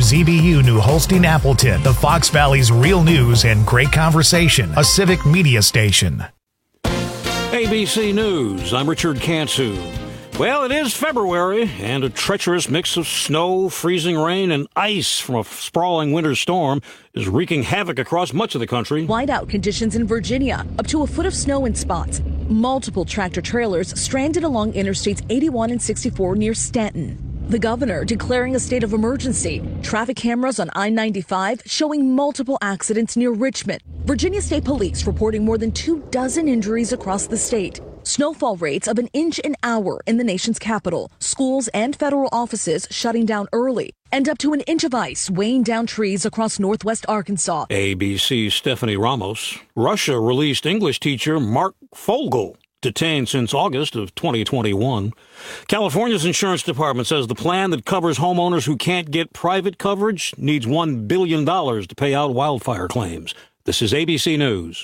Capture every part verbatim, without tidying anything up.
Z B U New Holstein Appleton, the Fox Valley's real news and great conversation, a civic media station. A B C News, I'm Richard Cantu. Well, it is February, and a treacherous mix of snow, freezing rain, and ice from a sprawling winter storm is wreaking havoc across much of the country. Whiteout conditions in Virginia, up to a foot of snow in spots. Multiple tractor trailers stranded along Interstates eighty-one and sixty-four near Stanton. The governor declaring a state of emergency. Traffic cameras on I ninety-five showing multiple accidents near Richmond. Virginia State Police reporting more than two dozen injuries across the state. Snowfall rates of an inch an hour in the nation's capital. Schools and federal offices shutting down early. And up to an inch of ice weighing down trees across northwest Arkansas. A B C's Stephanie Ramos. Russia released English teacher Mark Fogel, detained since August of twenty twenty-one. California's insurance department says the plan that covers homeowners who can't get private coverage needs one billion dollars to pay out wildfire claims. This is A B C News.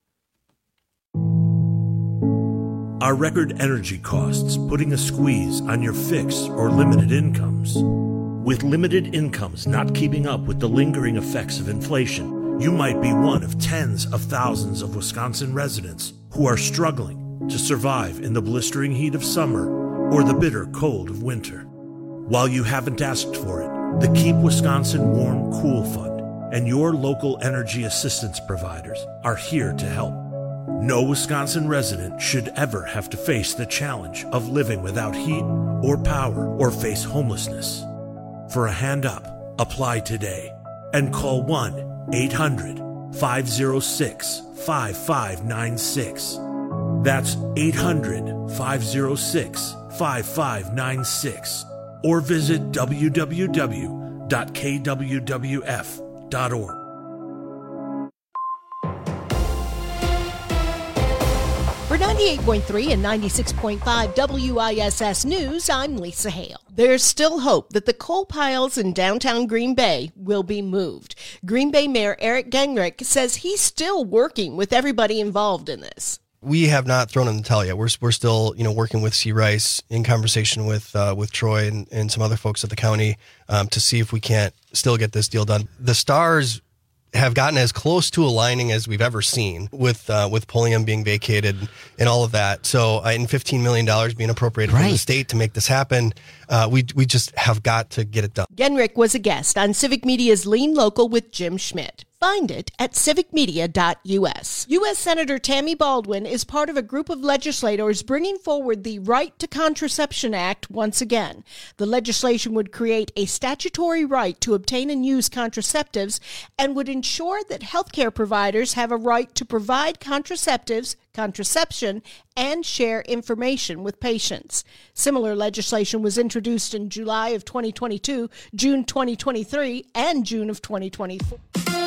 Are record energy costs putting a squeeze on your fixed or limited incomes? With limited incomes not keeping up with the lingering effects of inflation, you might be one of tens of thousands of Wisconsin residents who are struggling to survive in the blistering heat of summer or the bitter cold of winter. While you haven't asked for it, the Keep Wisconsin Warm Cool Fund and your local energy assistance providers are here to help. No Wisconsin resident should ever have to face the challenge of living without heat or power or face homelessness. For a hand up, apply today and call one eight hundred five oh six five five nine six. That's eight hundred five oh six five five nine six. Or visit w w w dot k w w f dot org. For ninety-eight point three and ninety-six point five W I S S News, I'm Lisa Hale. There's still hope that the coal piles in downtown Green Bay will be moved. Green Bay Mayor Eric Genrich says he's still working with everybody involved in this. We have not thrown in the towel yet. We're we're still, you know, working with C. Rice, in conversation with uh, with Troy and, and some other folks at the county um, to see if we can't still get this deal done. The stars have gotten as close to aligning as we've ever seen with uh, with Pulliam being vacated and all of that. So, uh, and fifteen million dollars being appropriated right. from the state to make this happen, uh, we we just have got to get it done. Genrich was a guest on Civic Media's Lean Local with Jim Schmidt. Find it at civic media dot u s. U S. Senator Tammy Baldwin is part of a group of legislators bringing forward the Right to Contraception Act once again. The legislation would create a statutory right to obtain and use contraceptives and would ensure that healthcare providers have a right to provide contraceptives, contraception, and share information with patients. Similar legislation was introduced in July of twenty twenty-two, June twenty twenty-three, and June of twenty twenty-four.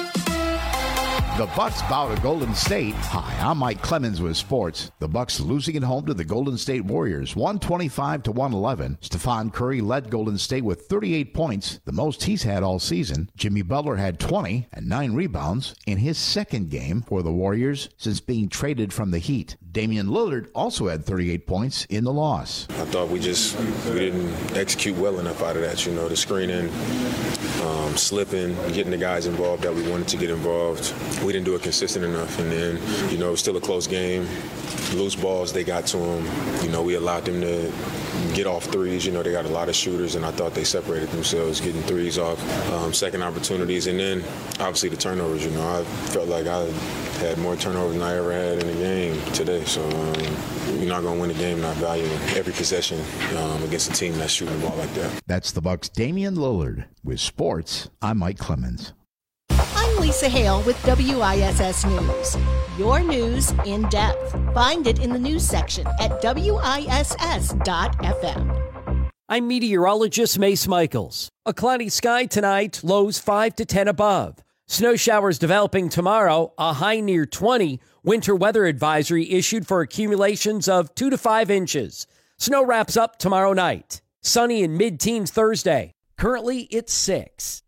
The Bucks bow to Golden State. Hi, I'm Mike Clemens with sports. The Bucks losing at home to the Golden State Warriors, one twenty-five to one eleven. Stephon Curry led Golden State with thirty-eight points, the most he's had all season. Jimmy Butler had twenty and nine rebounds in his second game for the Warriors since being traded from the Heat. Damian Lillard also had thirty-eight points in the loss. I thought we just we didn't execute well enough out of that, you know, the screening, um, slipping, getting the guys involved that we wanted to get involved. We didn't do it consistent enough, and then, you know, it was still a close game. Loose balls, they got to them. You know, we allowed them to get off threes. You know, they got a lot of shooters, and I thought they separated themselves, getting threes off, um, second opportunities. And then, obviously, the turnovers. You know, I felt like I had more turnovers than I ever had in a game today. So um, you're not going to win a game not valuing every possession um, against a team that's shooting the ball like that. That's the Bucks' Damian Lillard. With sports, I'm Mike Clemens. I'm Lisa Hale with W I S S News. Your news in depth. Find it in the news section at W I S S dot F M. I'm meteorologist Mace Michaels. A cloudy sky tonight, lows five to ten above. Snow showers developing tomorrow, a high near twenty. Winter weather advisory issued for accumulations of two to five inches. Snow wraps up tomorrow night. Sunny in mid-teens Thursday. Currently, it's six.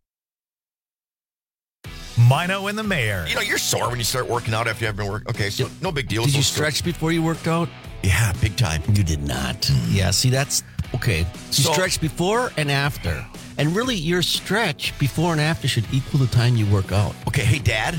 Mino and the Mayor. You know, you're sore when you start working out after you haven't been working. Okay, so no big deal. Did so you stretch before you worked out? Yeah, big time. You did not. Yeah, see, that's okay. You So- stretched before and after. And really, your stretch before and after should equal the time you work out. Okay, hey, Dad.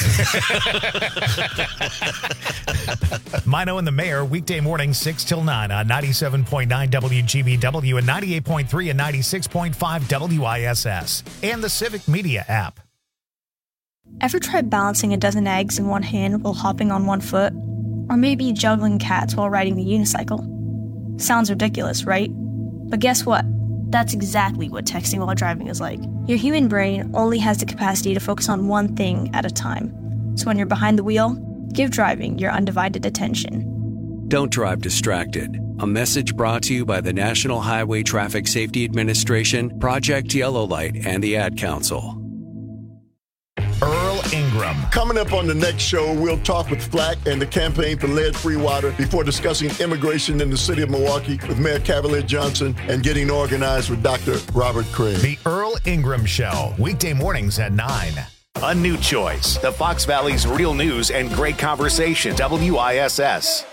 Mino and the Mayor, weekday morning, six till nine on ninety-seven point nine W G B W and ninety-eight point three and ninety-six point five W I S S. And the Civic Media app. Ever tried balancing a dozen eggs in one hand while hopping on one foot? Or maybe juggling cats while riding the unicycle? Sounds ridiculous, right? But guess what? That's exactly what texting while driving is like. Your human brain only has the capacity to focus on one thing at a time. So when you're behind the wheel, give driving your undivided attention. Don't drive distracted. A message brought to you by the National Highway Traffic Safety Administration, Project Yellow Light, and the Ad Council. Earl Ingram. Coming up on the next show, we'll talk with Flack and the campaign for lead-free water before discussing immigration in the city of Milwaukee with Mayor Cavalier Johnson and getting organized with Doctor Robert Craig. The Earl Ingram Show, weekday mornings at nine. A new choice. The Fox Valley's real news and great conversation. W I S S.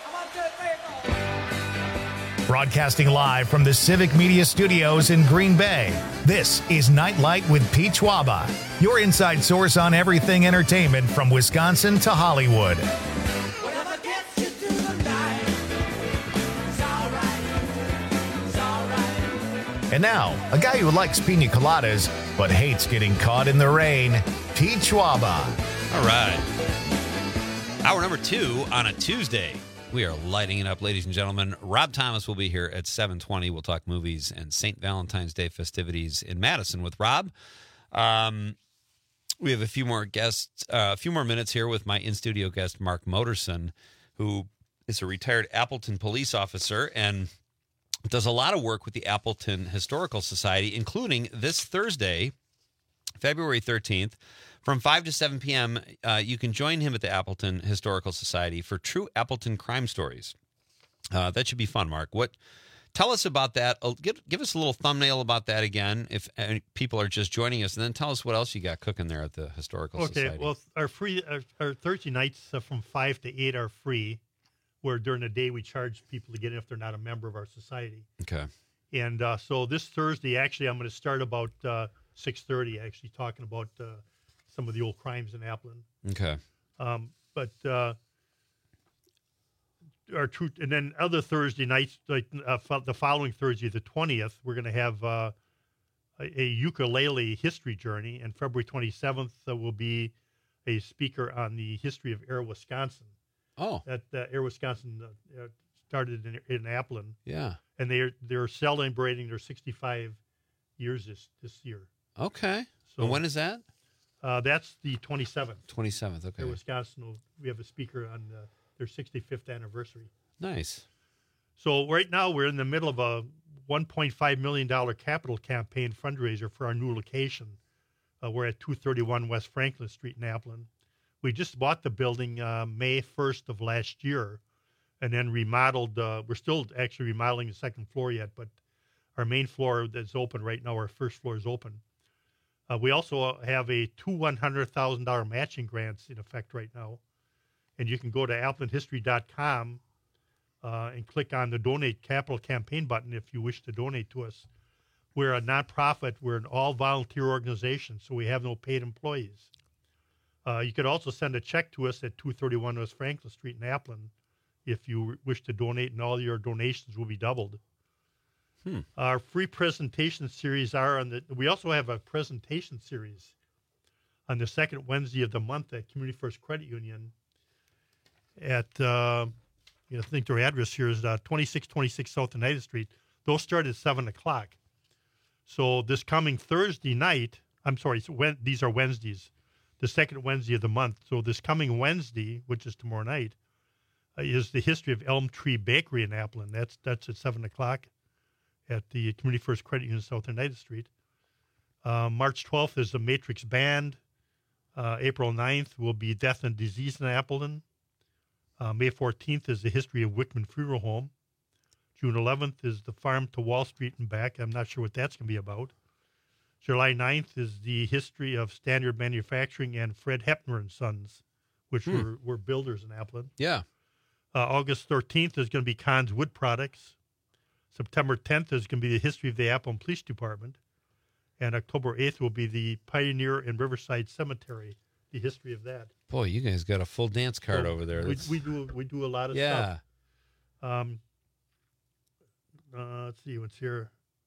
Broadcasting live from the Civic Media Studios in Green Bay, this is Nightlight with Pete Schwaba, your inside source on everything entertainment from Wisconsin to Hollywood. And now, a guy who likes pina coladas but hates getting caught in the rain, Pete Schwaba. All right. Hour number two on a Tuesday. We are lighting it up, ladies and gentlemen. Rob Thomas will be here at seven twenty. We'll talk movies and Saint Valentine's Day festivities in Madison with Rob. Um, we have a few more guests, uh, a few more minutes here with my in-studio guest, Mark Moderson, who is a retired Appleton police officer and does a lot of work with the Appleton Historical Society, including this Thursday, February thirteenth, from five to seven p.m., uh, you can join him at the Appleton Historical Society for True Appleton Crime Stories. Uh, that should be fun, Mark. What? Tell us about that. Uh, give, give us a little thumbnail about that again, if uh, people are just joining us, and then tell us what else you got cooking there at the Historical okay, Society. Okay, well, our free our, our Thursday nights uh, from five to eight are free, where during the day we charge people to get in if they're not a member of our society. Okay. And uh, so this Thursday, actually, I'm going to start about uh, six thirty, actually, talking about uh, some of the old crimes in Appleton. Okay. Um, but uh, our true, and then other Thursday nights, like uh, fo- the following Thursday, the twentieth, we're going to have uh, a, a ukulele history journey, and February twenty-seventh uh, will be a speaker on the history of Air Wisconsin. Oh. That uh, Air Wisconsin uh, started in, in Appleton. Yeah. And they're they're celebrating their sixty-five years this this year. Okay. So and when is that? Uh, that's the twenty-seventh. twenty-seventh, okay. Air Wisconsin, will, we have a speaker on uh, their sixty-fifth anniversary. Nice. So right now we're in the middle of a one point five million dollars capital campaign fundraiser for our new location. Uh, we're at two thirty-one West Franklin Street in Appleton. We just bought the building uh, May first of last year and then remodeled. Uh, we're still actually remodeling the second floor yet, but our main floor that's open right now, our first floor is open. Uh, we also have a two one hundred thousand dollars matching grants in effect right now. And you can go to appleton history dot com uh, and click on the Donate Capital Campaign button if you wish to donate to us. We're a nonprofit. We're an all-volunteer organization, so we have no paid employees. Uh, you could also send a check to us at two thirty-one West Franklin Street in Appleton if you wish to donate, and all your donations will be doubled. Hmm. Our free presentation series are on the. We also have a presentation series on the second Wednesday of the month at Community First Credit Union. At uh, you know, I think their address here is uh, twenty-six twenty-six South Oneida Street. Those start at seven o'clock. So this coming Thursday night, I'm sorry, so when, these are Wednesdays, the second Wednesday of the month. So this coming Wednesday, which is tomorrow night, uh, is the history of Elm Tree Bakery in Appleton. That's that's at seven o'clock at the Community First Credit Union, South Oneida Street. Uh, March twelfth is the Matrix Band. Uh, April ninth will be Death and Disease in Appleton. Uh, May fourteenth is the history of Wickman Funeral Home. June eleventh is the Farm to Wall Street and back. I'm not sure what that's going to be about. July ninth is the history of Standard Manufacturing and Fred Hepner and Sons, which Hmm. were, were builders in Appleton. Yeah. Uh, August thirteenth is going to be Kahn's Wood Products. September tenth is going to be the history of the Appleton Police Department. And October eighth will be the Pioneer and Riverside Cemetery, the history of that. Boy, you guys got a full dance card So over there. We, That's- we do we do a lot of Yeah. stuff. Um, uh, let's see what's here.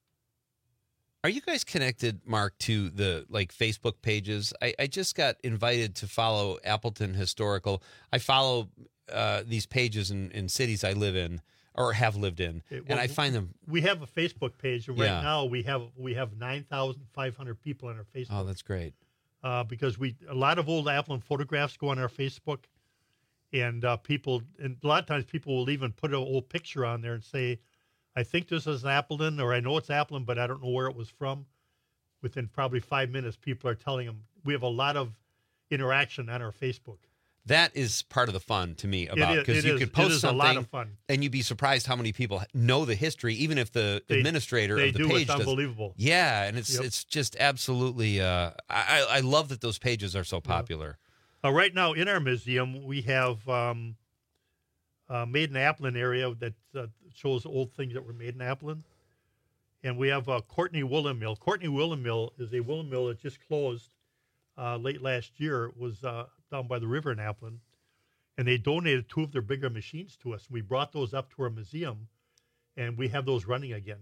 Are you guys connected, Mark, to the like Facebook pages? I, I just got invited to follow Appleton Historical. I follow uh, these pages in, in cities I live in or have lived in, It- and well, I find them. We have a Facebook page, and right Yeah. now we have we have nine thousand five hundred people on our Facebook. Oh, that's great. Uh, because we a lot of old Appleton photographs go on our Facebook, and uh, people and a lot of times people will even put an old picture on there and say, "I think this is Appleton," or "I know it's Appleton, but I don't know where it was from." Within probably five minutes, people are telling them. We have a lot of interaction on our Facebook. That is part of the fun to me about is- because it you is- could it post is a something lot of fun. and you'd be surprised how many people know the history, even if the They- administrator they of the do. page It's does. unbelievable. Yeah, and it's Yep. it's just absolutely. Uh, I I love that those pages are so popular. Uh, right now in our museum, we have um, uh, made in Appleton area that uh, shows old things that were made in Appleton. And we have uh, Courtney Woolen Mill. Courtney Woolen Mill is a woolen mill that just closed uh, late last year. It was uh, down by the river in Appleton. And they donated two of their bigger machines to us. We brought those up to our museum, and we have those running again.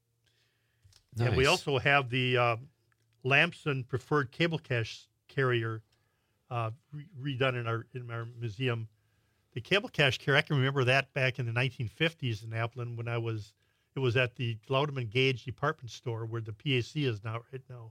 And we Nice. also have the uh, Lamson Preferred Cable Cache Carrier uh, re- redone in our in our museum. The cable cache carrier, I can remember that back in the nineteen fifties in Appleton when I was, it was at the Loudon and Gage department store where the P A C is now right now.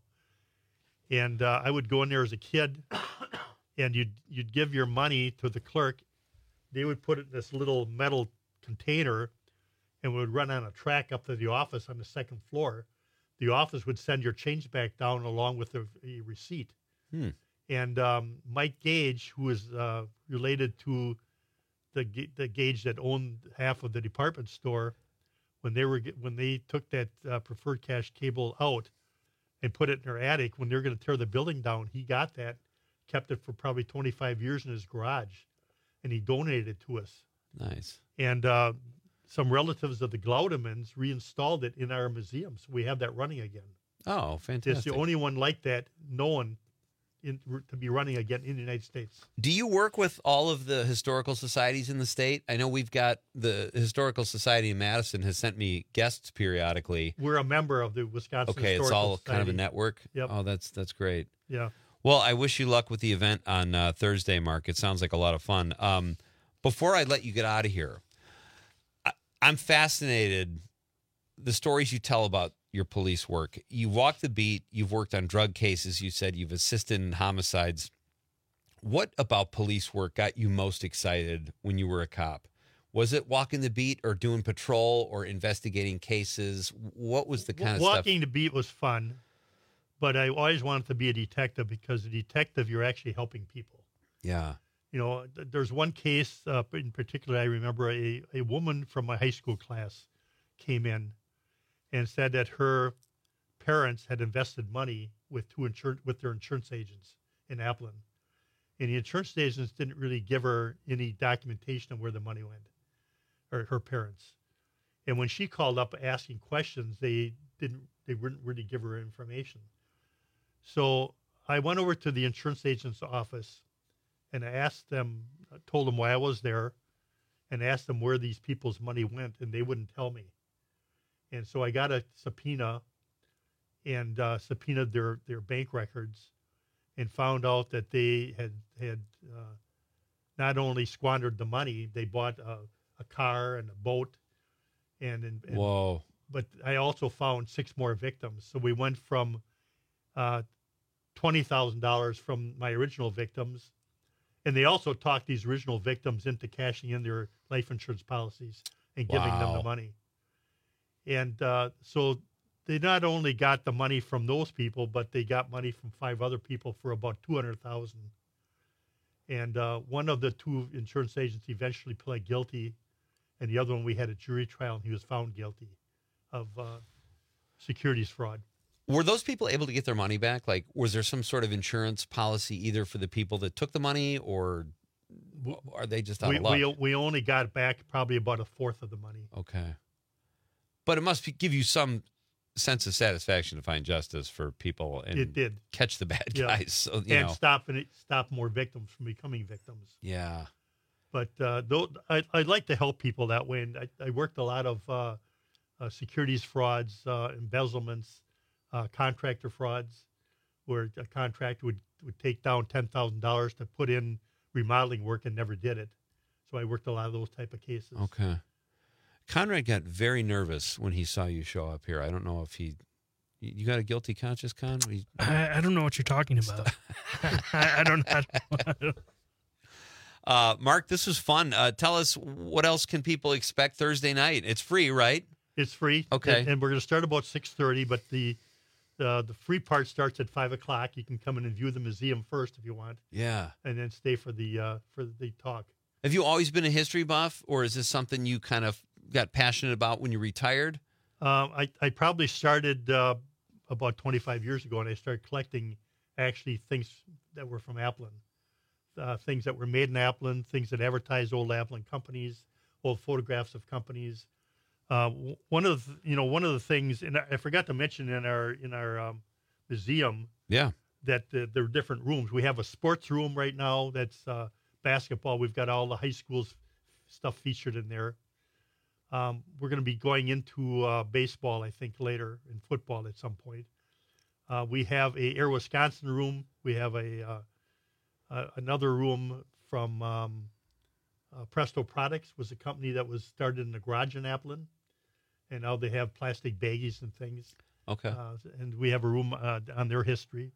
And uh, I would go in there as a kid, and you'd you'd give your money to the clerk. They would put it in this little metal container, and we would run on a track up to the office on the second floor. The office would send your change back down along with a, a receipt. Hmm. And um, Mike Gage, who is uh, related to the Ga- the Gage that owned half of the department store, when they were get- when they took that uh, preferred cache cable out and put it in their attic, when they were going to tear the building down, he got that, kept it for probably twenty-five years in his garage, and he donated it to us. Nice. And uh, some relatives of the Glaudemans reinstalled it in our museum, so we have that running again. Oh, fantastic! It's the only one like that known in, to be running again in the United States. Do you work with all of the historical societies in the state? I know we've got the Historical Society in Madison has sent me guests periodically. We're a member of the Wisconsin Okay, it's Historical all kind of a Society. network. Yep. Oh, that's that's great. Yeah. Well, I wish you luck with the event on uh, Thursday, Mark. It sounds like a lot of fun. Um, before I let you get out of here, I, I'm fascinated the stories you tell about your police work. You walk the beat. You've worked on drug cases. You said you've assisted in homicides. What about police work got you most excited when you were a cop? Was it walking the beat or doing patrol or investigating cases? What was the kind of stuff? Walking the beat was fun, but I always wanted to be a detective because a detective, you're actually helping people. Yeah. You know, th- there's one case uh, in particular I remember a, a woman from my high school class came in and said that her parents had invested money with two insur- with their insurance agents in Appleton. And the insurance agents didn't really give her any documentation of where the money went, or her parents. And when she called up asking questions, they didn't they wouldn't really give her information. So I went over to the insurance agent's office and I asked them, I told them why I was there, and asked them where these people's money went, and they wouldn't tell me. And so I got a subpoena and uh, subpoenaed their, their bank records and found out that they had had uh, not only squandered the money, they bought a, a car and a boat. And, and, and Whoa. But I also found six more victims. So we went from uh, twenty thousand dollars from my original victims. And they also talked these original victims into cashing in their life insurance policies and giving them Wow. the money. And uh, so they not only got the money from those people, but they got money from five other people for about two hundred thousand dollars. And uh, one of the two insurance agents eventually pled guilty, and the other one we had a jury trial, and he was found guilty of uh, securities fraud. Were those people able to get their money back? Like, was there some sort of insurance policy either for the people that took the money, or are they just out We, of luck? we we only got back probably about a fourth of the money. Okay. But it must be, give you some sense of satisfaction to find justice for people and It did. catch the bad Yeah. guys. So, you and know. stop and stop more victims from becoming victims. Yeah. But uh, though I, I'd like to help people that way, and I, I worked a lot of uh, uh, securities frauds, uh, embezzlements, uh, contractor frauds, where a contractor would, would take down ten thousand dollars to put in remodeling work and never did it. So I worked a lot of those type of cases. Okay. Conrad got very nervous when he saw you show up here. I don't know if he, you got a guilty conscience, Con? We, I, I don't know what you're talking about. I, I don't know. uh, Mark, this was fun. Uh, tell us, what else can people expect Thursday night? It's free, right? It's free. Okay. And, and we're going to start about six thirty, but the, the the free part starts at five o'clock. You can come in and view the museum first if you want. Yeah. And then stay for the uh, for the talk. Have you always been a history buff, or is this something you kind of got passionate about when you retired? Um, I, I probably started uh, about twenty-five years ago, and I started collecting actually things that were from Applin, uh, things that were made in Applin, things that advertised old Applin companies, old photographs of companies. Uh, w- one of the, you know one of the things, and I forgot to mention in our in our um, museum, yeah, that uh, there are different rooms. We have a sports room right now that's uh, basketball. We've got all the high schools stuff featured in there. Um, we're going to be going into uh, baseball, I think, later, and football at some point. Uh, we have a Air Wisconsin room. We have a uh, uh, another room from um, uh, Presto Products, was a company that was started in the garage in Applin, and now they have plastic baggies and things. Okay. Uh, and we have a room uh, on their history.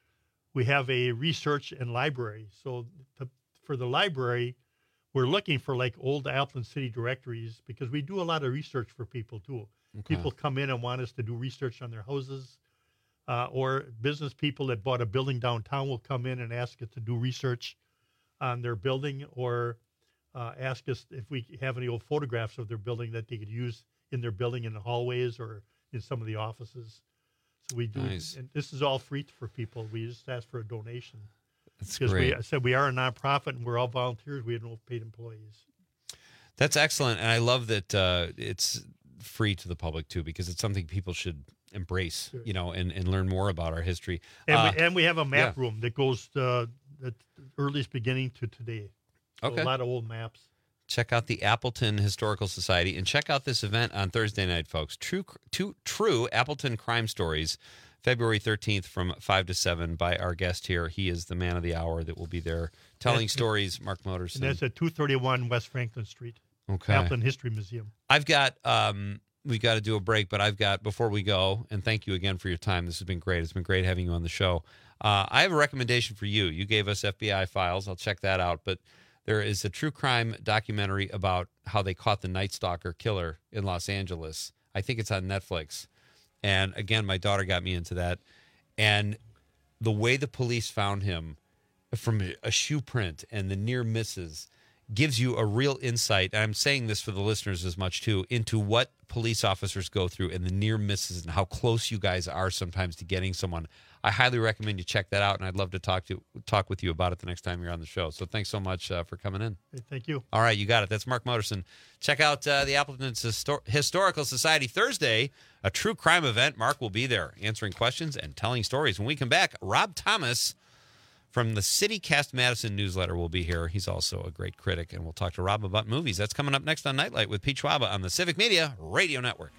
We have a research and library. So to, for the library, we're looking for like old Applin City directories because we do a lot of research for people too. Okay. People come in and want us to do research on their houses, uh, or business people that bought a building downtown will come in and ask us to do research on their building, or uh, ask us if we have any old photographs of their building that they could use in their building in the hallways or in some of the offices. So we do, Nice. and this is all free for people. We just ask for a donation. That's Because great. we I said we are a nonprofit and we're all volunteers. We have no paid employees. That's excellent, and I love that uh, it's free to the public too, because it's something people should embrace, Sure. you know, and, and learn more about our history. And, Uh, we, and we have a map yeah. room that goes uh, at the earliest beginning to today. So Okay. A lot of old maps. Check out the Appleton Historical Society, and check out this event on Thursday night, folks. True, true, true Appleton Crime Stories, February thirteenth from five to seven by our guest here. He is the man of the hour that will be there telling That's- stories, Mark Motorson. And that's at two thirty-one West Franklin Street. Okay. Applin History Museum. I've got, um, we've got to do a break, but I've got, before we go, and thank you again for your time. This has been great. It's been great having you on the show. Uh, I have a recommendation for you. You gave us F B I files. I'll check that out. But there is a true crime documentary about how they caught the Night Stalker killer in Los Angeles. I think it's on Netflix. And again, my daughter got me into that. And the way the police found him from a shoe print and the near misses gives you a real insight. And I'm saying this for the listeners as much too, into what police officers go through and the near misses and how close you guys are sometimes to getting someone. I highly recommend you check that out, and I'd love to talk to talk with you about it the next time you're on the show. So thanks so much uh, for coming in. Hey, thank you. All right, you got it. That's Mark Motorson. Check out uh, the Appleton Histor- Historical Society Thursday, a true crime event. Mark will be there answering questions and telling stories. When we come back, Rob Thomas from the City Cast Madison newsletter will be here. He's also a great critic, and we'll talk to Rob about movies. That's coming up next on Nightlight with Pete Schwaba on the Civic Media Radio Network.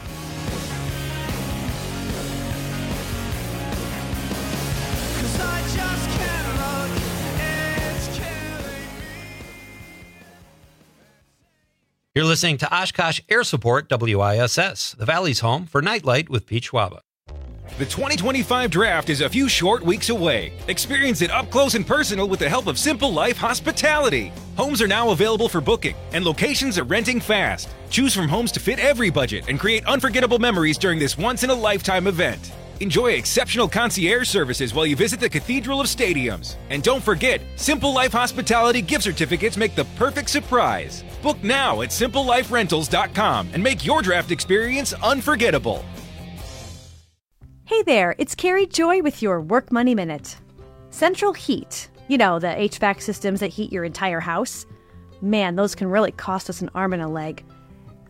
You're listening to Oshkosh Air Support W I S S, the Valley's home for Nightlight with Pete Schwaba. The twenty twenty-five draft is a few short weeks away. Experience it up close and personal with the help of Simple Life Hospitality. Homes are now available for booking, and locations are renting fast. Choose from homes to fit every budget and create unforgettable memories during this once-in-a-lifetime event. Enjoy exceptional concierge services while you visit the Cathedral of Stadiums. And don't forget, Simple Life Hospitality gift certificates make the perfect surprise. Book now at simple life rentals dot com and make your draft experience unforgettable. Hey there, it's Carrie Joy with your Work Money Minute. Central Heat, you know, the H V A C systems that heat your entire house. Man, those can really cost us an arm and a leg.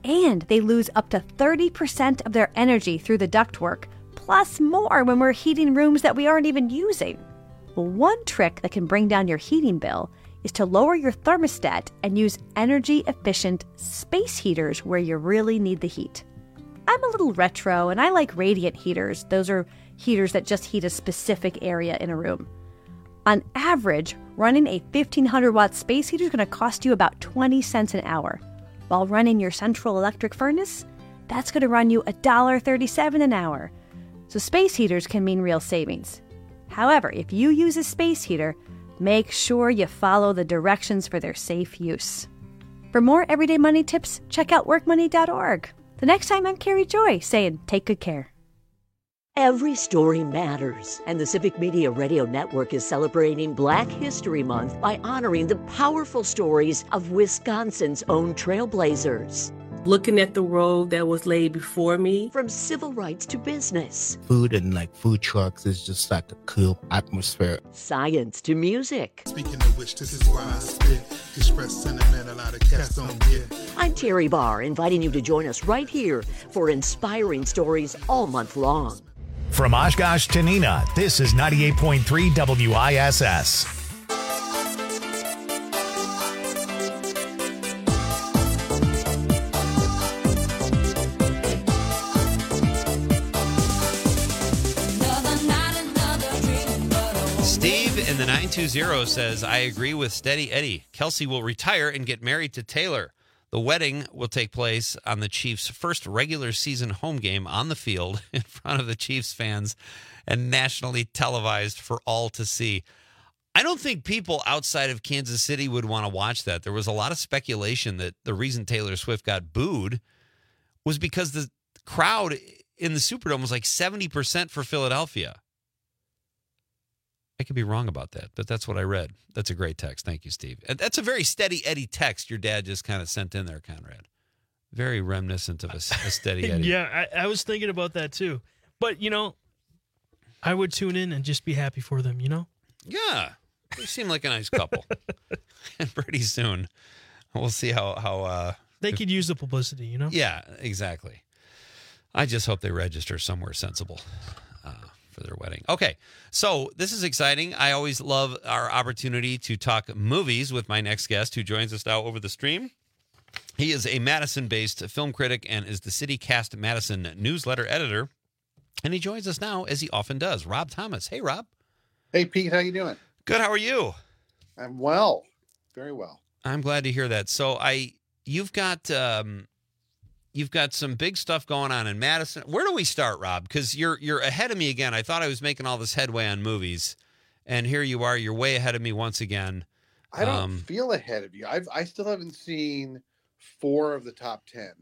And they lose up to thirty percent of their energy through the ductwork, plus more when we're heating rooms that we aren't even using. Well, one trick that can bring down your heating bill is to lower your thermostat and use energy-efficient space heaters where you really need the heat. I'm a little retro, and I like radiant heaters. Those are heaters that just heat a specific area in a room. On average, running a fifteen hundred watt space heater is going to cost you about twenty cents an hour. While running your central electric furnace, that's going to run you one dollar and thirty-seven cents an hour. So space heaters can mean real savings. However, if you use a space heater, make sure you follow the directions for their safe use. For more everyday money tips, check out work money dot org. The next time, I'm Carrie Joy saying take good care. Every story matters, and the Civic Media Radio Network is celebrating Black History Month by honoring the powerful stories of Wisconsin's own trailblazers. Looking at the road that was laid before me. From civil rights to business. Food and like food trucks is just like a cool atmosphere. Science to music. Speaking of which, this is why I spit. Express sentiment a lot of cats don't get. I'm Terry Barr, inviting you to join us right here for inspiring stories all month long. From Oshkosh to Neenah, this is ninety-eight point three W I S S. Steve in the nine two zero says, I agree with Steady Eddie. Kelsey will retire and get married to Taylor. The wedding will take place on the Chiefs' first regular season home game on the field in front of the Chiefs fans and nationally televised for all to see. I don't think people outside of Kansas City would want to watch that. There was a lot of speculation that the reason Taylor Swift got booed was because the crowd in the Superdome was like seventy percent for Philadelphia. I could be wrong about that, but that's what I read. That's a great text. Thank you, Steve. And that's a very Steady Eddie text your dad just kind of sent in there, Conrad. Very reminiscent of a, a Steady Eddie. Yeah, I, I was thinking about that too. But, you know, I would tune in and just be happy for them, you know? Yeah. They seem like a nice couple. And pretty soon, we'll see how... how uh, they if, could use the publicity, you know? Yeah, exactly. I just hope they register somewhere sensible. Uh, for their wedding. Okay, so this is exciting. I always love our opportunity to talk movies with my next guest who joins us now over the stream. He is a Madison-based film critic and is the CityCast Madison newsletter editor, and he joins us now, as he often does. Rob Thomas. Hey, Rob. Hey, Pete. How you doing? Good. How are you? I'm well. Very well. I'm glad to hear that. So I, you've got... Um, You've got some big stuff going on in Madison. Where do we start, Rob? Because you're you're ahead of me again. I thought I was making all this headway on movies, and here you are. You're way ahead of me once again. I don't um, feel ahead of you. I've I still haven't seen four of the top ten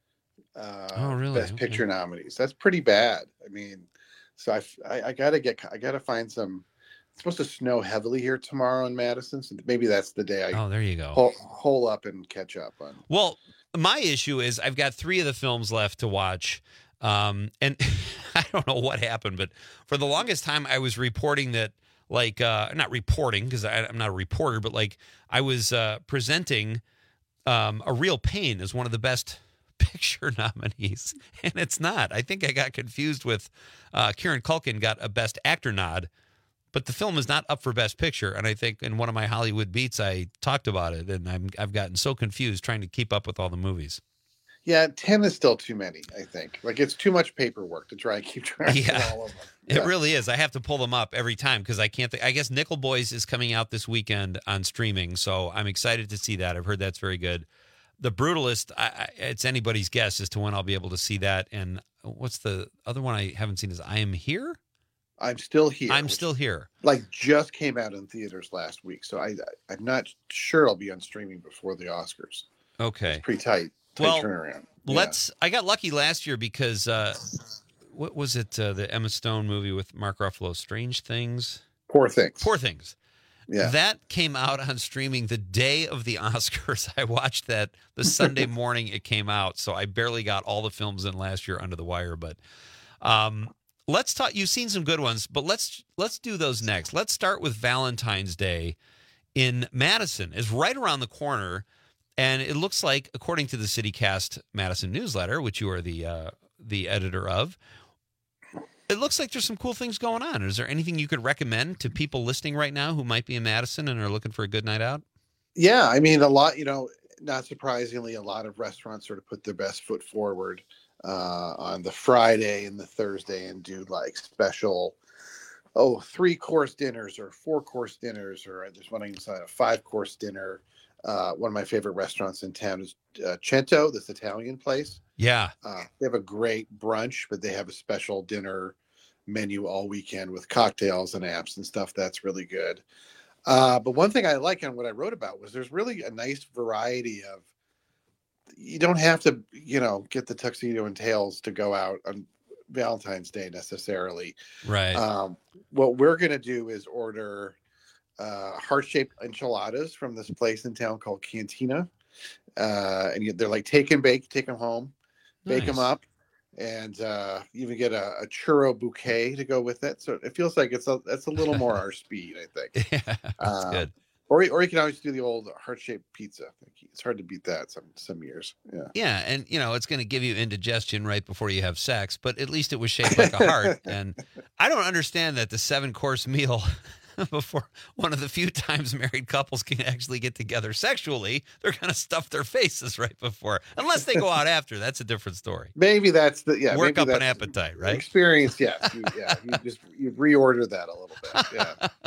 uh, oh, really? Best okay. Picture nominees. That's pretty bad. I mean, so I, I, I gotta get I gotta find some. It's supposed to snow heavily here tomorrow in Madison, so maybe that's the day I oh there you go hole, hole up and catch up on. Well. My issue is I've got three of the films left to watch, um, and I don't know what happened, but for the longest time I was reporting that, like, uh, not reporting because I'm not a reporter, but like I was uh, presenting um, A Real Pain as one of the best picture nominees, and it's not. I think I got confused with uh, Kieran Culkin got a Best Actor nod, but the film is not up for Best Picture, and I think in one of my Hollywood beats I talked about it, and I'm, I've gotten so confused trying to keep up with all the movies. Yeah, ten is still too many, I think. Like, it's too much paperwork to try and keep track yeah, of all of them. Yeah. It really is. I have to pull them up every time because I can't think. I guess Nickel Boys is coming out this weekend on streaming, so I'm excited to see that. I've heard that's very good. The Brutalist, I, I, it's anybody's guess as to when I'll be able to see that. And what's the other one I haven't seen is I Am Here? I'm Still Here. I'm Still Here. Like just came out in theaters last week, so I I'm not sure it'll be on streaming before the Oscars. Okay, it's pretty tight. tight well, turnaround. Yeah. Let's. I got lucky last year because uh, what was it? Uh, the Emma Stone movie with Mark Ruffalo, Strange Things. Poor Things. Poor Things. Yeah, that came out on streaming the day of the Oscars. I watched that the Sunday morning it came out, so I barely got all the films in last year under the wire, but. Um, Let's talk. You've seen some good ones, but let's let's do those next. Let's start with Valentine's Day in Madison. It's right around the corner, And it looks like, according to the CityCast Madison newsletter, which you are the uh, the editor of, it looks like there's some cool things going on. Is there anything you could recommend to people listening right now who might be in Madison and are looking for a good night out? Yeah, I mean, a lot, you know, not surprisingly, a lot of restaurants sort of put their best foot forward uh, on the Friday and the Thursday and do like special, oh, three course dinners or four course dinners, or there's one inside a five course dinner. Uh, one of my favorite restaurants in town is uh, Cento, this Italian place. Yeah. Uh, they have a great brunch, but they have a special dinner menu all weekend with cocktails and apps and stuff. That's really good. Uh, but one thing I like and what I wrote about was there's really a nice variety of, you don't have to, you know, get the tuxedo and tails to go out on Valentine's Day necessarily. Right. Um, what we're going to do is order uh, heart-shaped enchiladas from this place in town called Cantina. Uh, and you, they're like take and bake, take them home, bake Nice. them up, and uh, even get a, a churro bouquet to go with it. So it feels like it's a it's a little more our speed, I think. Yeah, that's Um, good. Or or you can always do the old heart-shaped pizza. It's hard to beat that some some years. Yeah. Yeah, and you know it's going to give you indigestion right before you have sex, but at least it was shaped like a heart. And I don't understand that the seven-course meal before one of the few times married couples can actually get together sexually, they're going to stuff their faces right before, unless they go out after. That's a different story. Maybe that's the yeah. Work maybe up an that's appetite, right? Experience, yes. You, yeah, you just you reorder that a little bit. Yeah.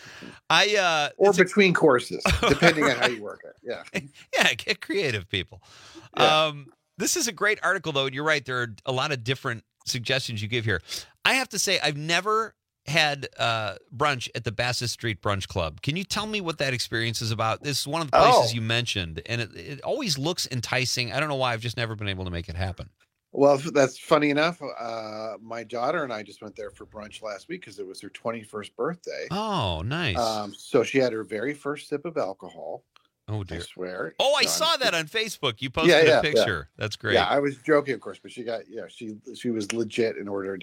I uh, or between courses, depending on how you work it. Yeah. Yeah, get creative, people. Yeah. Um, this is a great article, though, and you're right. There are a lot of different suggestions you give here. I have to say, I've never had uh, brunch at the Bassett Street Brunch Club. Can you tell me what that experience is about? This is one of the places Oh. you mentioned, and it, it always looks enticing. I don't know why. I've just never been able to make it happen. Well, that's funny enough. Uh, my daughter and I just went there for brunch last week because it was her twenty-first birthday. Oh, nice. Um, so she had her very first sip of alcohol. Oh, I dear. swear. Oh, I No, saw I'm- that on Facebook. You posted Yeah, yeah, a picture. yeah. That's great. Yeah, I was joking, of course, but she got yeah, she she was legit and ordered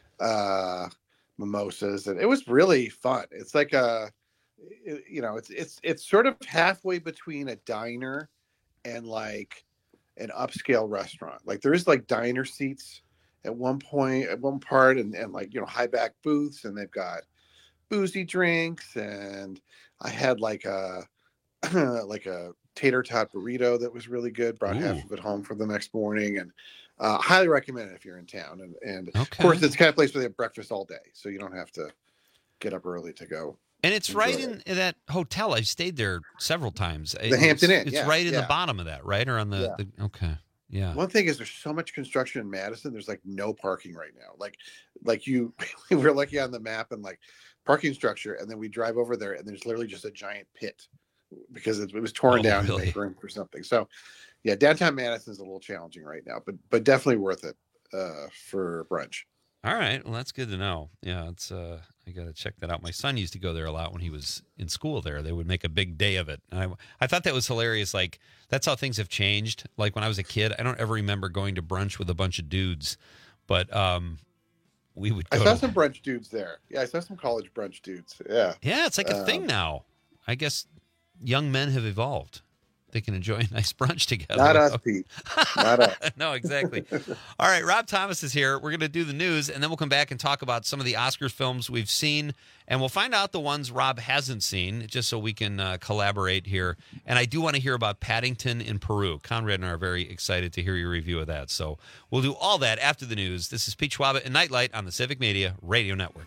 uh, mimosas, and it was really fun. It's like a, it- you know, it's it's it's sort of halfway between a diner and like an upscale restaurant. Like there is like diner seats at one point, at one part, and and like you know high back booths, and they've got boozy drinks, and I had like a like a tater tot burrito that was really good. Brought half Ooh. of it home for the next morning, and uh, highly recommend it if you're in town. And and of Okay. course, it's the kind of place where they have breakfast all day, so you don't have to get up early to go. And it's enjoy right it. in, in that hotel. I've stayed there several times. The Hampton It's- Inn, It's yeah, right in the yeah. bottom of that, right? Or on the, Yeah. the okay. Yeah. One thing is there's so much construction in Madison. There's like no parking right now. Like, like you, we were looking on the map and like parking structure, and then we drive over there, and there's literally just a giant pit because it, it was torn Oh, down really? to make room for something. So, yeah, downtown Madison is a little challenging right now, but but definitely worth it uh, for brunch. All right. Well, that's good to know. Yeah, it's uh I got to check that out. My son used to go there a lot when he was in school there. They would make a big day of it. And I I thought that was hilarious. Like that's how things have changed. Like when I was a kid, I don't ever remember going to brunch with a bunch of dudes, but um we would I go saw to, some brunch dudes there. Yeah, I saw some college brunch dudes. Yeah. Yeah, it's like a thing Um, now. I guess young men have evolved. They can enjoy a nice brunch together. Not us, Pete. Not us. No, exactly. All right, Rob Thomas is here. We're going to do the news, and then we'll come back and talk about some of the Oscars films we've seen, and we'll find out the ones Rob hasn't seen, just so we can uh, collaborate here. And I do want to hear about Paddington in Peru. Conrad and I are very excited to hear your review of that. So we'll do all that after the news. This is Pete Schwab and Nightlight on the Civic Media Radio Network.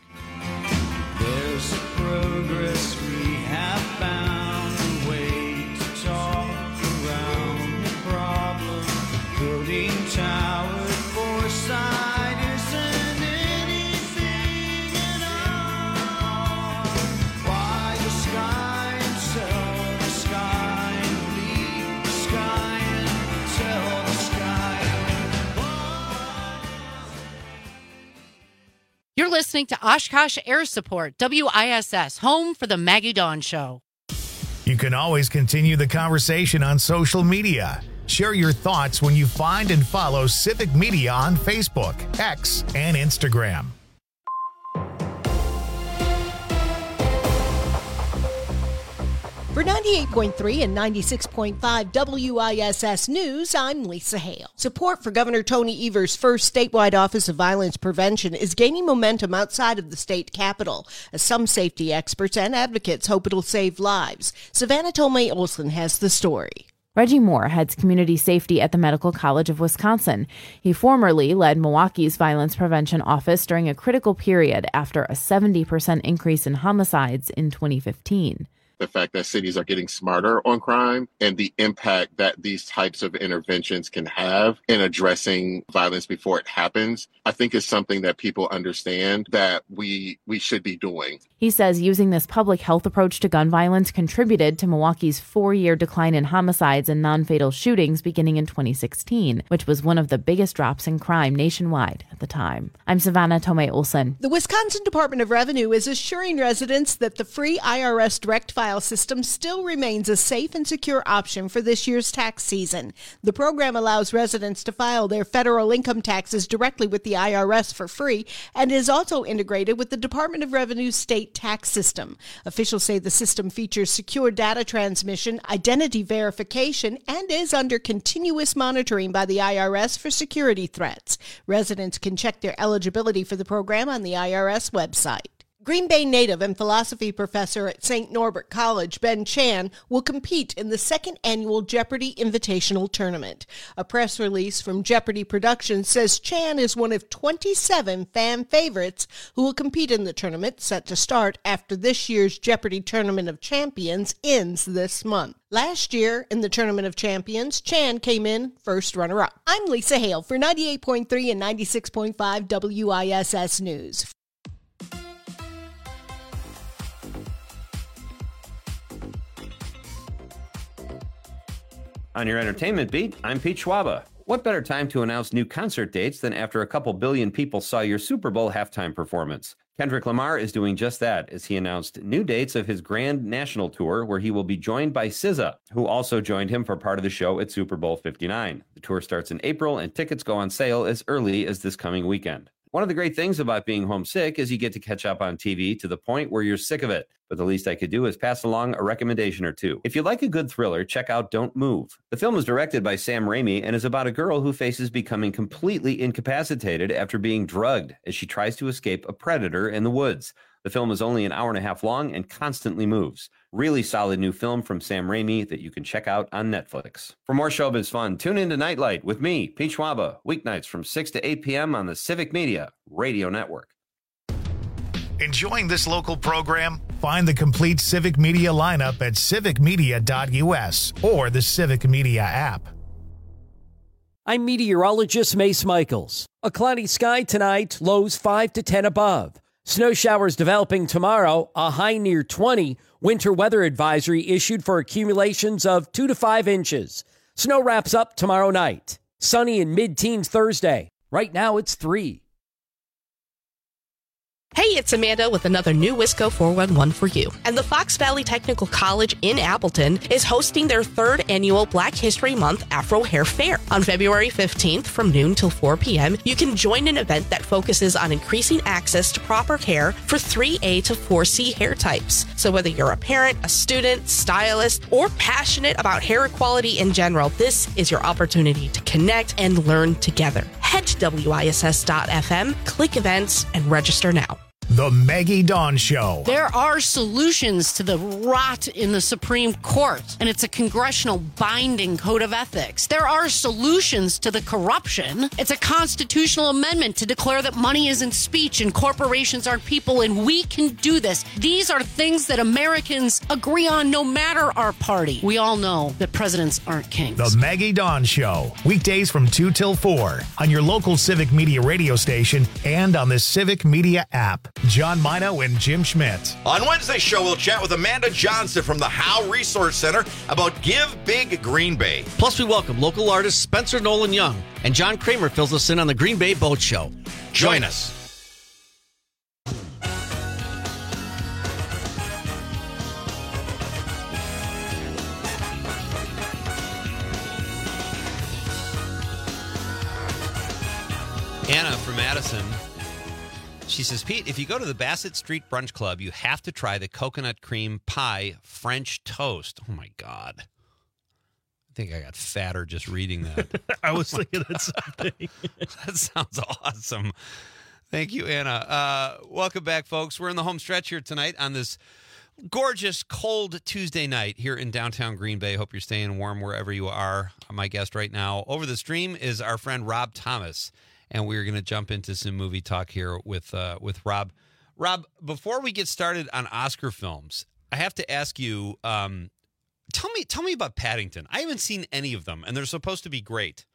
There's progress we have found a way to talk around the problem. Building towers foresight isn't anything at all. Why the sky and tell the sky and leave the sky and tell the sky. You're listening to Oshkosh Air Support, W I S S, home for the Maggie Dawn Show. You can always continue the conversation on social media. Share your thoughts when you find and follow Civic Media on Facebook, X, and Instagram. For ninety-eight point three and ninety-six point five W I S S News, I'm Lisa Hale. Support for Governor Tony Evers' first statewide Office of Violence Prevention is gaining momentum outside of the state capitol, as some safety experts and advocates hope it'll save lives. Savannah Tomei Olson has the story. Reggie Moore heads community safety at the Medical College of Wisconsin. He formerly led Milwaukee's violence prevention office during a critical period after a seventy percent increase in homicides in twenty fifteen. The fact that cities are getting smarter on crime and the impact that these types of interventions can have in addressing violence before it happens, I think is something that people understand that we we should be doing. He says using this public health approach to gun violence contributed to Milwaukee's four-year decline in homicides and non-fatal shootings beginning in twenty sixteen, which was one of the biggest drops in crime nationwide at the time. I'm Savannah Tomei Olson. The Wisconsin Department of Revenue is assuring residents that the free I R S direct file system still remains a safe and secure option for this year's tax season. The program allows residents to file their federal income taxes directly with the I R S for free and is also integrated with the Department of Revenue's state tax system. Officials say the system features secure data transmission, identity verification, and is under continuous monitoring by the I R S for security threats. Residents can check their eligibility for the program on the I R S website. Green Bay native and philosophy professor at Saint Norbert College, Ben Chan, will compete in the second annual Jeopardy Invitational Tournament. A press release from Jeopardy Productions says Chan is one of twenty-seven fan favorites who will compete in the tournament, set to start after this year's Jeopardy Tournament of Champions ends this month. Last year, in the Tournament of Champions, Chan came in first runner-up. I'm Lisa Hale for ninety-eight point three and ninety-six point five W I S S News. On your entertainment beat, I'm Pete Schwaba. What better time to announce new concert dates than after a couple billion people saw your Super Bowl halftime performance? Kendrick Lamar is doing just that as he announced new dates of his grand national tour, where he will be joined by S Z A, who also joined him for part of the show at Super Bowl fifty-nine. The tour starts in April, and tickets go on sale as early as this coming weekend. One of the great things about being homesick is you get to catch up on T V to the point where you're sick of it. But the least I could do is pass along a recommendation or two. If you like a good thriller, check out Don't Move. The film is directed by Sam Raimi and is about a girl who faces becoming completely incapacitated after being drugged as she tries to escape a predator in the woods. The film is only an hour and a half long and constantly moves. Really solid new film from Sam Raimi that you can check out on Netflix. For more showbiz fun, tune in to Nightlight with me, Pete Schwaba, weeknights from six to eight p.m. on the Civic Media Radio Network. Enjoying this local program? Find the complete Civic Media lineup at civic media dot u s or the Civic Media app. I'm meteorologist Mace Michaels. A cloudy sky tonight, lows five to ten above. Snow showers developing tomorrow, a high near twenty. Winter weather advisory issued for accumulations of two to five inches. Snow wraps up tomorrow night. Sunny and mid-teens Thursday. Right now it's three. Hey, it's Amanda with another new Wisco four one one for you. And the Fox Valley Technical College in Appleton is hosting their third annual Black History Month Afro Hair Fair. On February fifteenth from noon till four p.m., you can join an event that focuses on increasing access to proper hair for three A to four C hair types. So whether you're a parent, a student, stylist, or passionate about hair equality in general, this is your opportunity to connect and learn together. Head to W I S S dot f m, click events, and register now. The Maggie Dawn Show. There are solutions to the rot in the Supreme Court, and it's a congressional binding code of ethics. There are solutions to the corruption. It's a constitutional amendment to declare that money isn't speech and corporations aren't people, and we can do this. These are things that Americans agree on no matter our party. We all know that presidents aren't kings. The Maggie Dawn Show. Weekdays from two till four on your local Civic Media radio station and on the Civic Media app. John Mino and Jim Schmidt. On Wednesday's show, we'll chat with Amanda Johnson from the Howe Resource Center about Give Big Green Bay. Plus, we welcome local artist Spencer Nolan Young, and John Kramer fills us in on the Green Bay Boat Show. Join, Join us. Anna from Madison. She says, Pete, if you go to the Bassett Street Brunch Club, you have to try the coconut cream pie French toast. Oh, my God. I think I got fatter just reading that. I was thinking that same thing. That sounds awesome. Thank you, Anna. Uh, welcome back, folks. We're in the home stretch here tonight on this gorgeous, cold Tuesday night here in downtown Green Bay. Hope you're staying warm wherever you are. My guest right now over the stream is our friend Rob Thomas, and we're going to jump into some movie talk here with uh, with Rob. Rob, before we get started on Oscar films, I have to ask you, um, tell me tell me about Paddington. I haven't seen any of them, and they're supposed to be great.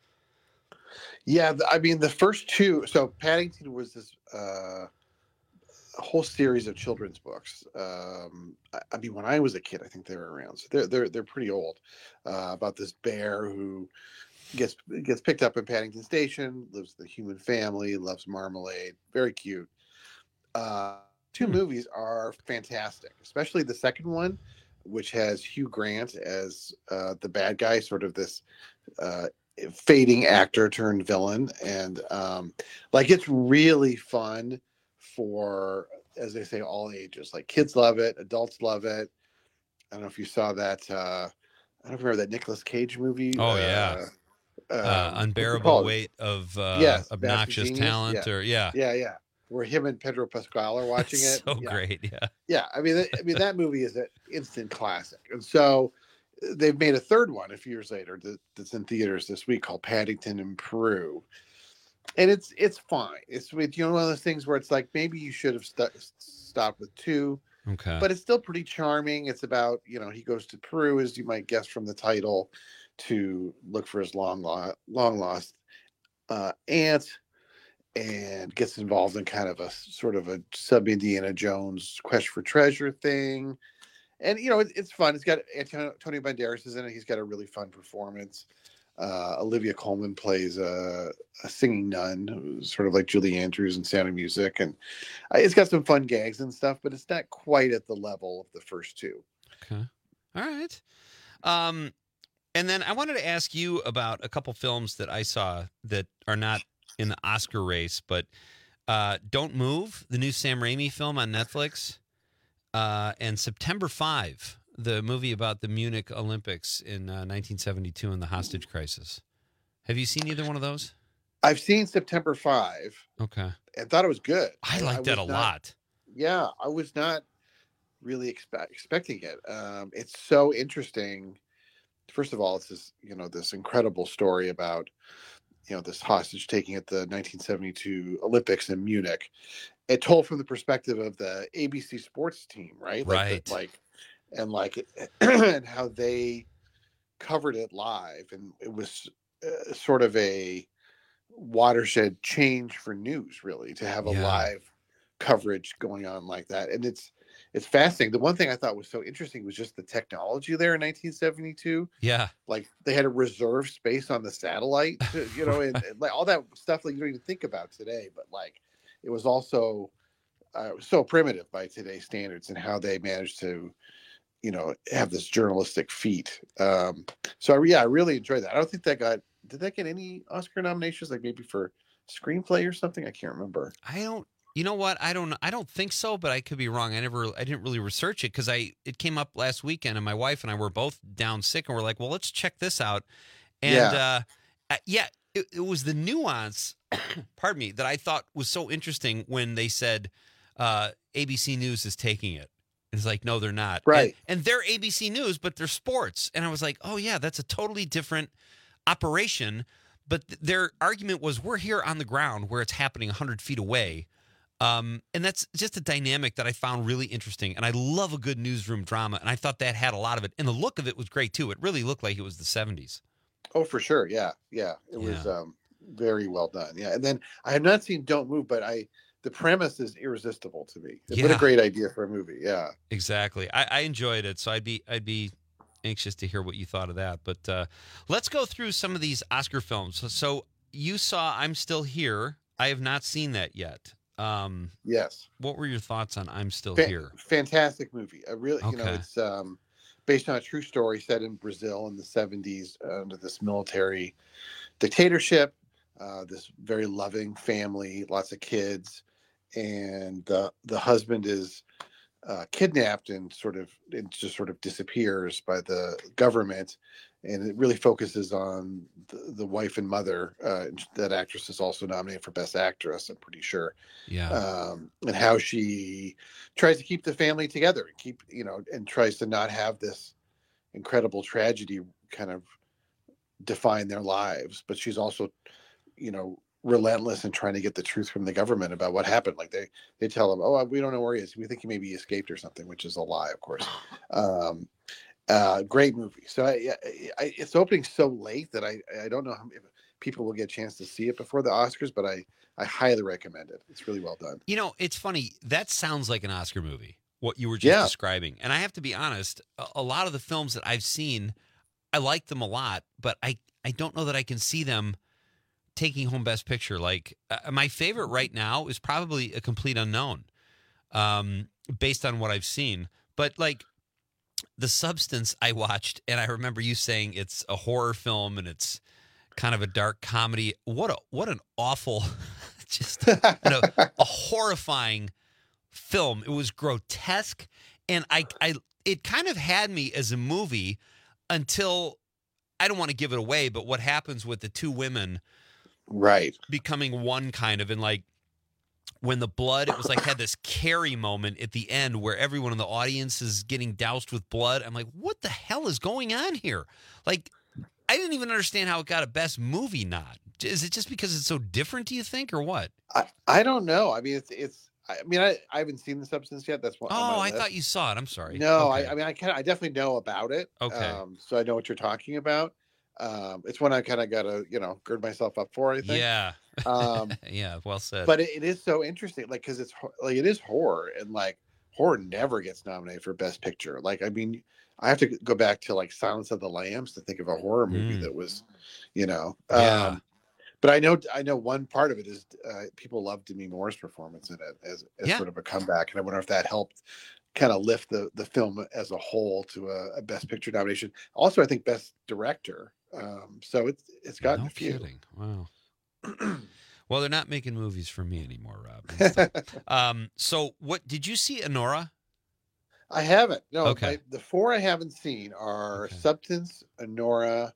Yeah, th- I mean the first two. So Paddington was this uh, whole series of children's books. Um, I, I mean, when I was a kid, I think they were around. So they're they're they're pretty old. Uh, about this bear who gets gets picked up in Paddington Station, lives with a human family, loves marmalade, very cute. Uh, two hmm. movies are fantastic, especially the second one, which has Hugh Grant as uh, the bad guy, sort of this uh, fading actor turned villain, and um, like it's really fun for, as they say, all ages. Like kids love it, adults love it. I don't know if you saw that. Uh, I don't remember that Nicolas Cage movie. Oh yeah, uh, uh, um, unbearable weight of uh, yes, obnoxious talent, yeah. or yeah, yeah, yeah. Where him and Pedro Pascal are watching it. So yeah. great, yeah, yeah. I mean, I mean that movie is an instant classic, and so they've made a third one a few years later that, that's in theaters this week called Paddington in Peru, and it's it's fine. It's you know one of those things where it's like maybe you should have st- stopped with two, okay, but it's still pretty charming. It's about you know he goes to Peru, as you might guess from the title, to look for his long lo- long lost uh, aunt. And gets involved in kind of a sort of a sub Indiana Jones quest for treasure thing. And, you know, it, it's fun. It's got Antonio Banderas is in it. He's got a really fun performance. Uh, Olivia Colman plays a, a singing nun, sort of like Julie Andrews in Sound of Music. And it's got some fun gags and stuff, but it's not quite at the level of the first two. Okay. All right. Um, and then I wanted to ask you about a couple films that I saw that are not in the Oscar race, but uh, Don't Move, the new Sam Raimi film on Netflix, uh, and September fifth, the movie about the Munich Olympics in uh, nineteen seventy-two and the hostage crisis. Have you seen either one of those? I've seen September fifth. Okay. And thought it was good. I like that a not, lot. Yeah, I was not really expect, expecting it. Um, it's so interesting. First of all, it's this, you know, this incredible story about you know, this hostage taking at the nineteen seventy-two Olympics in Munich. It told from the perspective of the A B C sports team, right? Like, right. The, like, and like, and how they covered it live. And it was uh, sort of a watershed change for news, really, to have a yeah. live coverage going on like that. And it's, it's fascinating. The one thing I thought was so interesting was just the technology there in nineteen seventy-two. Yeah. Like they had a reserve space on the satellite, to, you know, and, and like all that stuff like you don't even think about today, but like it was also uh, so primitive by today's standards and how they managed to, you know, have this journalistic feat. Um, so I, yeah, I really enjoyed that. I don't think that got, did that get any Oscar nominations? Like maybe for screenplay or something? I can't remember. I don't, You know what? I don't. I don't think so, but I could be wrong. I never. I didn't really research it because I. It came up last weekend, and my wife and I were both down sick, and we're like, "Well, let's check this out." And Yeah. uh, yeah, it, it was the nuance. pardon me, that I thought was so interesting when they said uh, A B C News is taking it. It's like, no, they're not. Right. And, and they're A B C News, but they're sports. And I was like, oh yeah, that's a totally different operation. But th- their argument was, we're here on the ground where it's happening one hundred feet away. Um, and that's just a dynamic that I found really interesting. And I love a good newsroom drama. And I thought that had a lot of it. And the look of it was great, too. It really looked like it was the seventies. Oh, for sure. Yeah. Yeah. It Yeah. was um, very well done. Yeah. And then I have not seen Don't Move, but I the premise is irresistible to me. What Yeah. a great idea for a movie. Yeah. Exactly. I, I enjoyed it. So I'd be I'd be anxious to hear what you thought of that. But uh, let's go through some of these Oscar films. So, so you saw I'm Still Here. I have not seen that yet. Um, Yes. What were your thoughts on I'm Still Fa- Here? Fantastic movie. I really, you know, Okay. it's um, based on a true story set in Brazil in the seventies uh, under this military dictatorship. Uh, this very loving family, lots of kids, and the the husband is uh, kidnapped and sort of it just sort of disappears by the government, and it really focuses on the, the wife and mother. Uh, that actress is also nominated for Best Actress, I'm pretty sure. Yeah. Um, and how she tries to keep the family together, and keep you know, and tries to not have this incredible tragedy kind of define their lives. But she's also, you know, relentless in trying to get the truth from the government about what happened. Like they they tell them, oh, we don't know where he is. We think he maybe escaped or something, which is a lie, of course. Um, uh, great movie. So I, I, it's opening so late that I I don't know how, if people will get a chance to see it before the Oscars, but I I highly recommend it. It's really well done. You know, it's funny. That sounds like an Oscar movie, what you were just Yeah. describing. And I have to be honest, a, a lot of the films that I've seen, I like them a lot, but I, I don't know that I can see them taking home Best Picture. Like, uh, my favorite right now is probably A Complete Unknown, um, based on what I've seen. But, like, The Substance I watched, and I remember you saying it's a horror film and it's kind of a dark comedy. What a what an awful, just you know, a horrifying film. It was grotesque, and I, I it kind of had me as a movie until, I don't want to give it away, but what happens with the two women, right, becoming one kind of, and like when the blood, it was like had this Carrie moment at the end where everyone in the audience is getting doused with blood. I'm like, what the hell is going on here? Like, I didn't even understand how it got a Best Movie nod. Is it just because it's so different, do you think, or what? I, I don't know. I mean, it's it's. I mean, I, I haven't seen The Substance yet. That's one. Oh, on my I list. thought you saw it. I'm sorry. No, Okay. I, I mean, I kind of, I definitely know about it. Okay. Um, so I know what you're talking about. Um, it's one I kind of got to, you know, gird myself up for. I think. Yeah. Um, yeah. Well said. but it, it is so interesting, like, because it's ho- like it is horror, and like horror never gets nominated for Best Picture. Like, I mean, I have to go back to like Silence of the Lambs to think of a horror movie Mm. that was, you know. Yeah. Um, but I know, I know one part of it is uh, people love Demi Moore's performance in it as, as Yeah. sort of a comeback, and I wonder if that helped kind of lift the the film as a whole to a, a Best Picture nomination. Also, I think Best Director. Um, so it's it's gotten No a few. kidding. Wow. Well, they're not making movies for me anymore, Rob. um, so what did you see, Honora? I haven't. No, Okay. my, the four I haven't seen are Substance, Honora,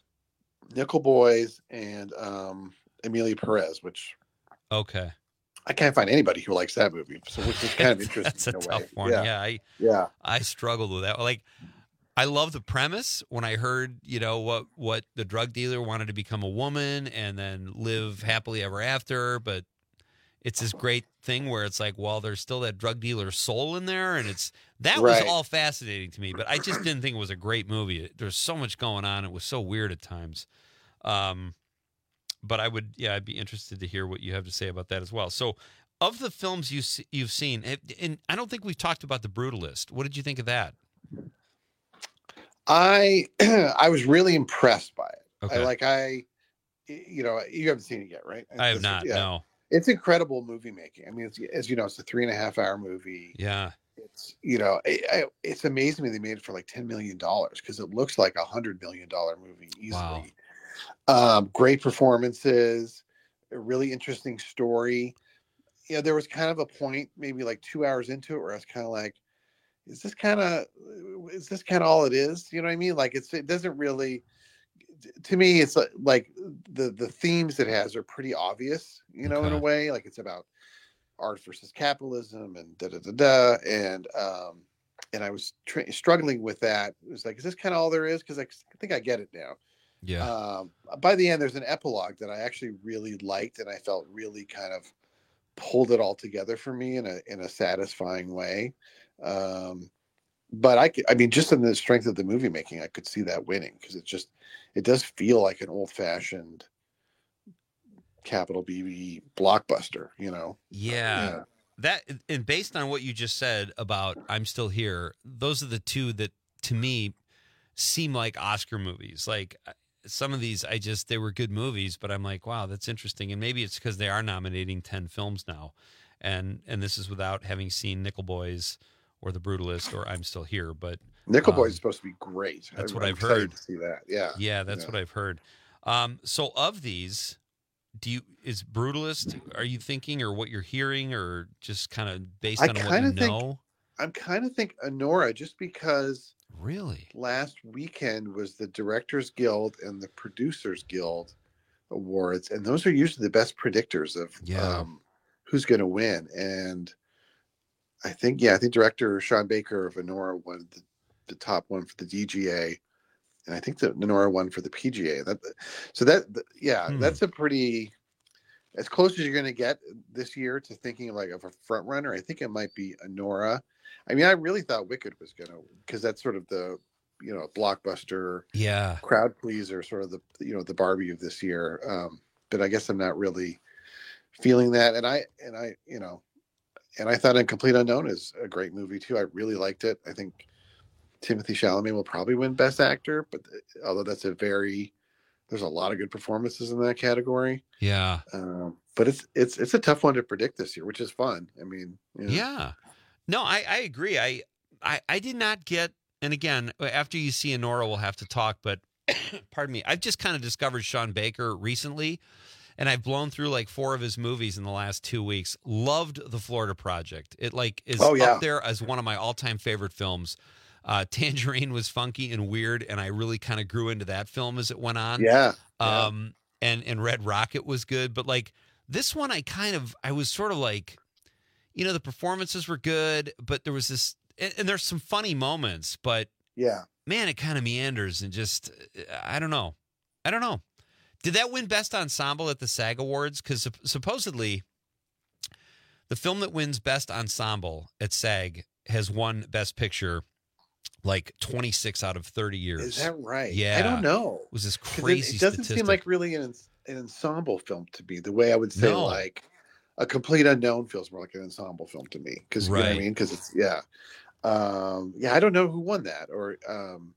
Nickel Boys, and um, Amelia Perez, which Okay. I can't find anybody who likes that movie. So which is kind of interesting. That's a in a tough way. one. Yeah. Yeah. I Yeah. I struggled with that. Like, I love the premise. When I heard, you know, what what the drug dealer wanted to become a woman and then live happily ever after, but it's this great thing where it's like, well, there's still that drug dealer soul in there, and it's that Right. was all fascinating to me. But I just didn't think it was a great movie. There's so much going on. It was so weird at times. Um, but I would, yeah, I'd be interested to hear what you have to say about that as well. So, of the films you se- you've seen, and I don't think we've talked about The Brutalist. What did you think of that? I I was really impressed by it. Okay. I like I, you know, you haven't seen it yet, right? I have It's- not. yeah. No. It's incredible movie making. I mean, it's, as you know, it's a three and a half hour movie. Yeah. It's, you know, it, I, it's amazing me they made it for like ten million dollars because it looks like a hundred million dollar movie easily. Wow. Um, great performances, a really interesting story. You know, there was kind of a point, maybe like two hours into it, where I was kind of like, "Is this kind of, is this kind of all it is?" You know what I mean? Like, it's it doesn't really. To me, it's like, like the the themes it has are pretty obvious. You know, in a Okay. way, like it's about art versus capitalism and da da da da, and um, and I was tr- struggling with that. It was like, is this kind of all there is? Because I think I get it now. Yeah. Um, by the end, there's an epilogue that I actually really liked, and I felt really kind of pulled it all together for me in a in a satisfying way. Um, but I, could, I mean, just in the strength of the movie making, I could see that winning because it just it does feel like an old fashioned capital B B blockbuster. You know? Yeah. Yeah. That, and based on what you just said about I'm Still Here, those are the two that to me seem like Oscar movies. Like, some of these, I just, they were good movies, but I'm like, wow, that's interesting. And maybe it's because they are nominating ten films now. And and this is without having seen Nickel Boys or The Brutalist or I'm Still Here. But Nickel um, Boys is supposed to be great. That's I'm- what I'm I've excited heard. to see that. Yeah. Yeah, that's Yeah. what I've heard. Um, so of these, do you is Brutalist? Are you thinking, or what you're hearing, or just kind of based I on what you kind of think know? I'm kind of think Anora, just because really last weekend was the Directors Guild and the Producers Guild awards, and those are usually the best predictors of Yeah. um, who's going to win. And I think, yeah, I think director Sean Baker of Anora won the, the top one for the D G A, and I think that Anora won for the P G A. That so that yeah, Hmm. that's a pretty as close as you're going to get this year to thinking of like of a front runner. I think it might be Anora. I mean, I really thought Wicked was going to, because that's sort of the, you know, blockbuster, Yeah. crowd pleaser, sort of the, you know, the Barbie of this year. Um, but I guess I'm not really feeling that. And I, and I, you know, and I thought Incomplete Unknown is a great movie too. I really liked it. I think Timothée Chalamet will probably win Best Actor, but although that's a very, there's a lot of good performances in that category. Yeah. Um, but it's, it's, it's a tough one to predict this year, which is fun. I mean, you know. Yeah. No, I, I agree. I, I I did not get, and again, after you see Anora, we'll have to talk, but pardon me, I've just kind of discovered Sean Baker recently, and I've blown through like four of his movies in the last two weeks. Loved The Florida Project. It like is Oh, yeah. up there as one of my all-time favorite films. Uh, Tangerine was funky and weird, and I really kind of grew into that film as it went on. Yeah, yeah. Um, and, and Red Rocket was good, but like this one, I kind of, I was sort of like, you know, the performances were good, but there was this, and, and there's some funny moments, but yeah, man, it kind of meanders and just, I don't know. I don't know. Did that win Best Ensemble at the SAG Awards? Because supposedly the film that wins Best Ensemble at SAG has won Best Picture like twenty-six out of thirty years. Is that right? Yeah. I don't know. It was this 'Cause it- crazy It, doesn't statistic. seem like really an, an ensemble film to me, the way I would say No. like A Complete Unknown feels more like an ensemble film to me. Because you know what I Right. mean? Because it's, yeah. Um, yeah, I don't know who won that. or um,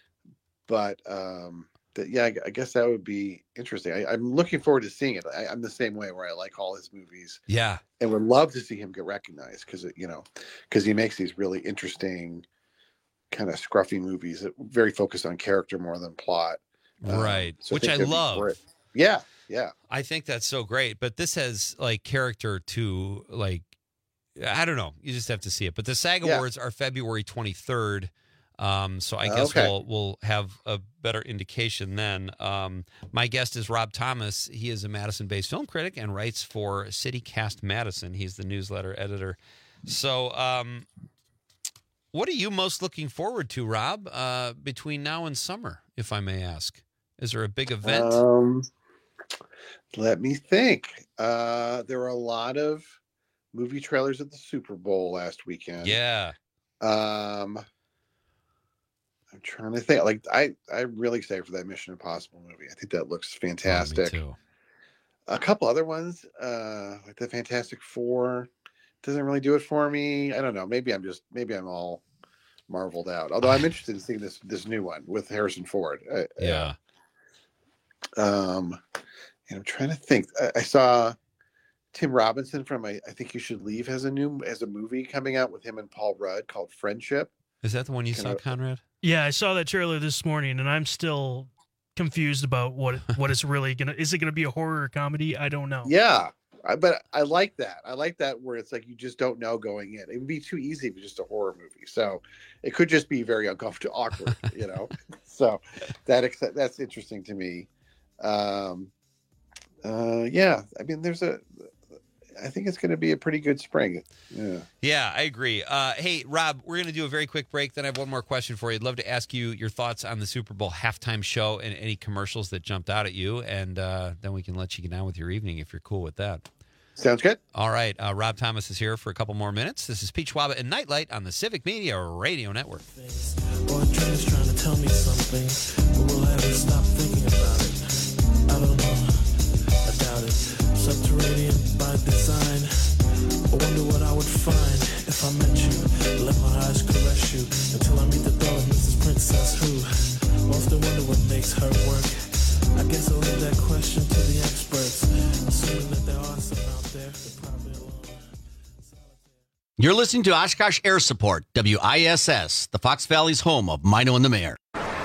But um, that, yeah, I, I guess that would be interesting. I, I'm looking forward to seeing it. I, I'm the same way where I like all his movies. Yeah. And would love to see him get recognized because, you know, because he makes these really interesting kind of scruffy movies that very focused on character more than plot. Um, Right. so Which think I that'd be love. great. Yeah. Yeah. I think that's so great. But this has like character to like, I don't know. You just have to see it. But the SAG Yeah. Awards are February twenty-third. Um, so I Uh, guess okay. we'll we'll have a better indication then. Um, my guest is Rob Thomas. He is a Madison-based film critic and writes for CityCast Madison. He's the newsletter editor. So um, what are you most looking forward to, Rob, uh, between now and summer, if I may ask? Is there a big event? Um, let me think. Uh, there were a lot of movie trailers at the Super Bowl last weekend. yeah. Um, I'm trying to think. Like, I, I'm really excited for that Mission Impossible movie. I think that looks fantastic. Oh, me too. A couple other ones, uh, like the Fantastic Four, doesn't really do it for me. I don't know. Maybe I'm just maybe I'm all marveled out. Although I'm interested in seeing this this new one with Harrison Ford. Uh, Yeah. Um, and I'm trying to think. I, I saw Tim Robinson from I, I Think You Should Leave has a new has a movie coming out with him and Paul Rudd called Friendship. Is that the one you Can saw, I- Conrad? Yeah, I saw that trailer this morning, and I'm still confused about what what it's really gonna. Is it gonna be a horror or comedy? I don't know. Yeah, I, but I like that. I like that where it's like you just don't know going in. It would be too easy if it's just a horror movie. So it could just be very uncomfortable, awkward, you know. So that ex- that's interesting to me. Um, uh, yeah, I mean, there's a. I think it's going to be a pretty good spring. Yeah. Yeah, I agree. Uh, hey, Rob, we're going to do a very quick break. Then I have one more question for you. I'd love to ask you your thoughts on the Super Bowl halftime show and any commercials that jumped out at you. And uh, then we can let you get on with your evening if you're cool with that. Sounds good. All right. Uh, Rob Thomas is here for a couple more minutes. This is Pete Schwaba and Nightlight on the Civic Media Radio Network. Boy, Trey's trying to tell me something, but will I ever stop thinking about it? I don't know. I doubt it. Subterranean by design. I wonder what I would find if I met you. Let my eyes caress you until I meet the door of Missus Princess Who. Often wonder what makes her work. I guess I'll leave that question to the experts. Assuming that there are some out there that probably alone. You're listening to Oshkosh Air Support, W I S S, the Fox Valley's home of Mino and the Mayor.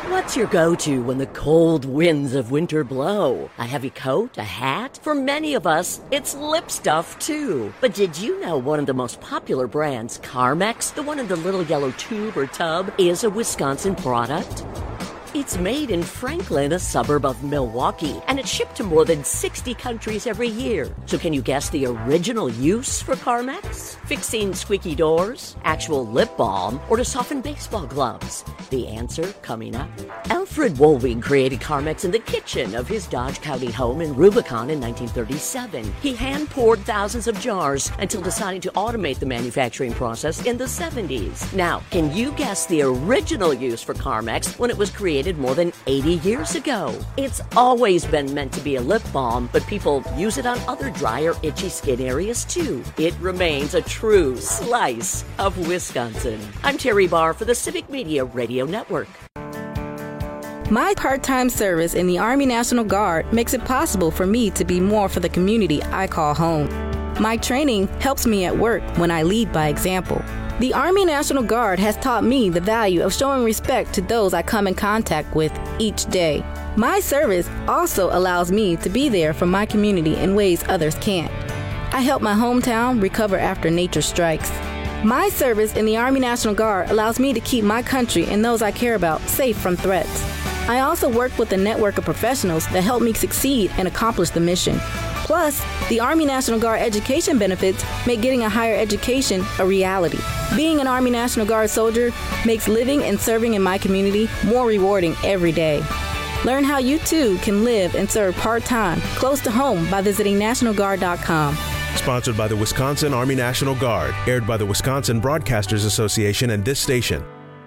What's your go-to when the cold winds of winter blow? A heavy coat? A hat? For many of us, it's lip stuff, too. But did you know one of the most popular brands, Carmex, the one in the little yellow tube or tub, is a Wisconsin product? It's made in Franklin, a suburb of Milwaukee, and it's shipped to more than sixty countries every year. So can you guess the original use for Carmex? Fixing squeaky doors, actual lip balm, or to soften baseball gloves? The answer coming up. Alfred Wolving created Carmex in the kitchen of his Dodge County home in Rubicon in nineteen thirty-seven. He hand-poured thousands of jars until deciding to automate the manufacturing process in the seventies. Now, can you guess the original use for Carmex when it was created more than eighty years ago? It's always been meant to be a lip balm, but people use it on other dry or itchy skin areas too. It remains a true slice of Wisconsin. I'm Terry Barr for the Civic Media Radio Network. My part-time service in the Army National Guard makes it possible for me to be more for the community I call home. My training helps me at work when I lead by example. The Army National Guard has taught me the value of showing respect to those I come in contact with each day. My service also allows me to be there for my community in ways others can't. I help my hometown recover after nature strikes. My service in the Army National Guard allows me to keep my country and those I care about safe from threats. I also work with a network of professionals that help me succeed and accomplish the mission. Plus, the Army National Guard education benefits make getting a higher education a reality. Being an Army National Guard soldier makes living and serving in my community more rewarding every day. Learn how you too can live and serve part-time close to home by visiting national guard dot com. Sponsored by the Wisconsin Army National Guard. Aired by the Wisconsin Broadcasters Association and this station.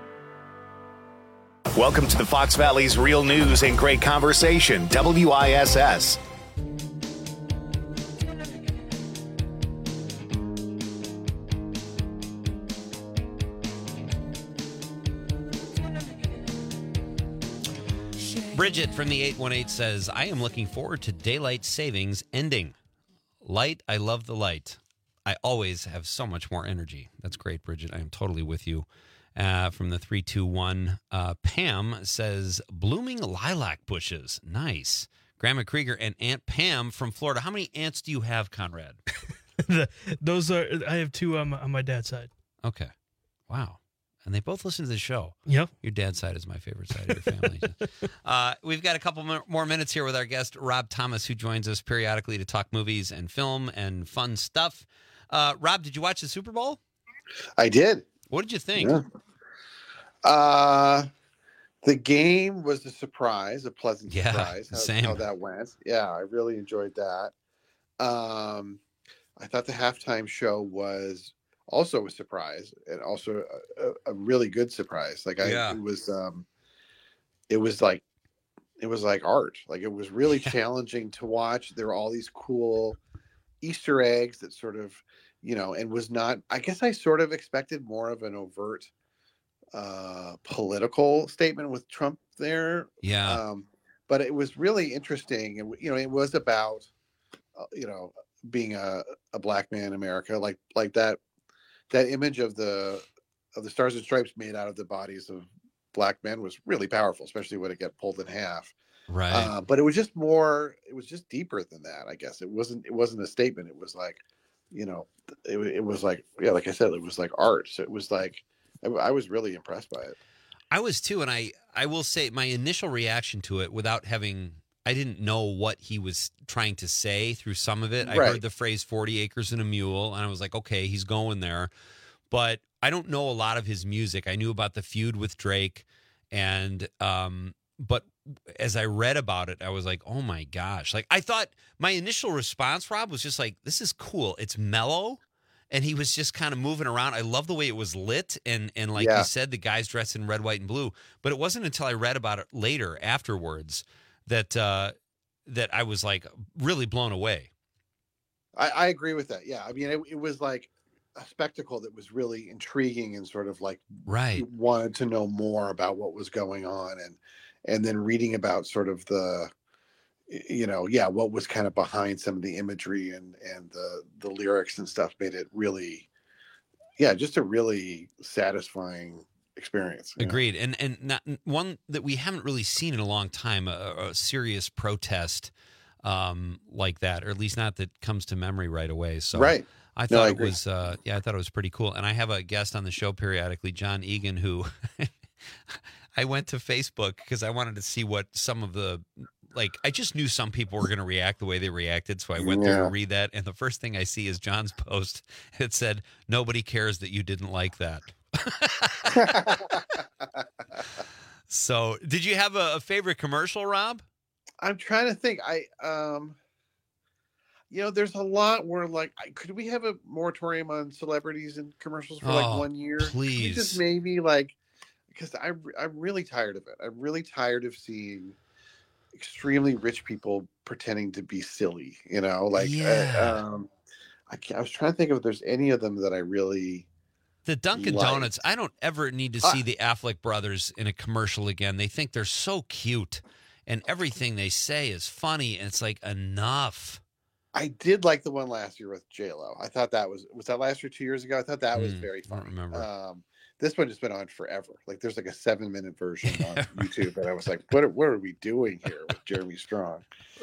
Welcome to the Fox Valley's Real News and Great Conversation, W I S S. Bridget from the eight one eight says, I am looking forward to daylight savings ending. Light, I love the light. I always have so much more energy. That's great, Bridget. I am totally with you. Uh, from the three two one, uh, Pam says, blooming lilac bushes. Nice. Grandma Krieger and Aunt Pam from Florida. How many aunts do you have, Conrad? the, those are, I have two on my, on my dad's side. Okay. Wow. And they both listen to the show. Yep. Your dad's side is my favorite side of your family. uh, we've got a couple more minutes here with our guest, Rob Thomas, who joins us periodically to talk movies and film and fun stuff. Uh, Rob, did you watch the Super Bowl? I did. What did you think? Yeah. Uh, the game was a surprise, a pleasant yeah, surprise. How, same. how that went. Yeah, I really enjoyed that. Um, I thought the halftime show was also a surprise, and also a, a really good surprise. Like I, yeah. it was, um, it was like, it was like art. Like it was really challenging to watch. There were all these cool Easter eggs that sort of, you know, and was not. I guess I sort of expected more of an overt uh, political statement with Trump there. Yeah. Um, but it was really interesting, and you know, it was about, uh, you know, being a, a black man in America, like like that. That image of the of the Stars and Stripes made out of the bodies of black men was really powerful, especially when it got pulled in half. Right. Uh, but it was just more. It was just deeper than that. I guess it wasn't. It wasn't a statement. It was like, you know, it, it was like, yeah, like I said, it was like art. So it was like, I, I was really impressed by it. I was too, and I I will say my initial reaction to it, without having, I didn't know what he was trying to say through some of it. I Right. heard the phrase forty acres and a mule, and I was like, okay, he's going there. But I don't know a lot of his music. I knew about the feud with Drake, and um, but as I read about it, I was like, oh my gosh. Like I thought my initial response, Rob, was just like, this is cool. It's mellow. And he was just kind of moving around. I love the way it was lit. And, and like Yeah. you said, the guys dressed in red, white, and blue. But it wasn't until I read about it later, afterwards, that uh, that I was like really blown away. I, I agree with that. Yeah, I mean, it, it was like a spectacle that was really intriguing and sort of like Right. you wanted to know more about what was going on, and and then reading about sort of the, you know, yeah, what was kind of behind some of the imagery and and the the lyrics and stuff made it really, yeah, just a really satisfying experience. you know? Agreed. And and not, one that we haven't really seen in a long time, a, a serious protest um, like that, or at least not that comes to memory right away. So Right. I No, thought I it agree. was, uh, yeah, I thought it was pretty cool. And I have a guest on the show periodically, John Egan, who I went to Facebook because I wanted to see what some of the, like, I just knew some people were going to react the way they reacted. So I went there Yeah. to read that. And the first thing I see is John's post. It said, "Nobody cares that you didn't like that." So did you have a, a favorite commercial, Rob? I'm trying to think. I, um, you know, there's a lot where like, I, could we have a moratorium on celebrities and commercials for like Oh, one year? Could we please. just maybe like, because I, I'm really tired of it. I'm really tired of seeing extremely rich people pretending to be silly, you know, like, Yeah. uh, um, I, can't, I was trying to think if there's any of them that I really, The Dunkin' Like- Donuts, I don't ever need to see the Affleck brothers in a commercial again. They think they're so cute, and everything they say is funny, and it's like, enough. I did like the one last year with J-Lo. I thought that was, was that last year, two years ago? I thought that was Hmm, very I don't funny. remember. Um, this one just been on forever. Like there's like a seven minute version on YouTube. And I was like, what are, what are we doing here with Jeremy Strong?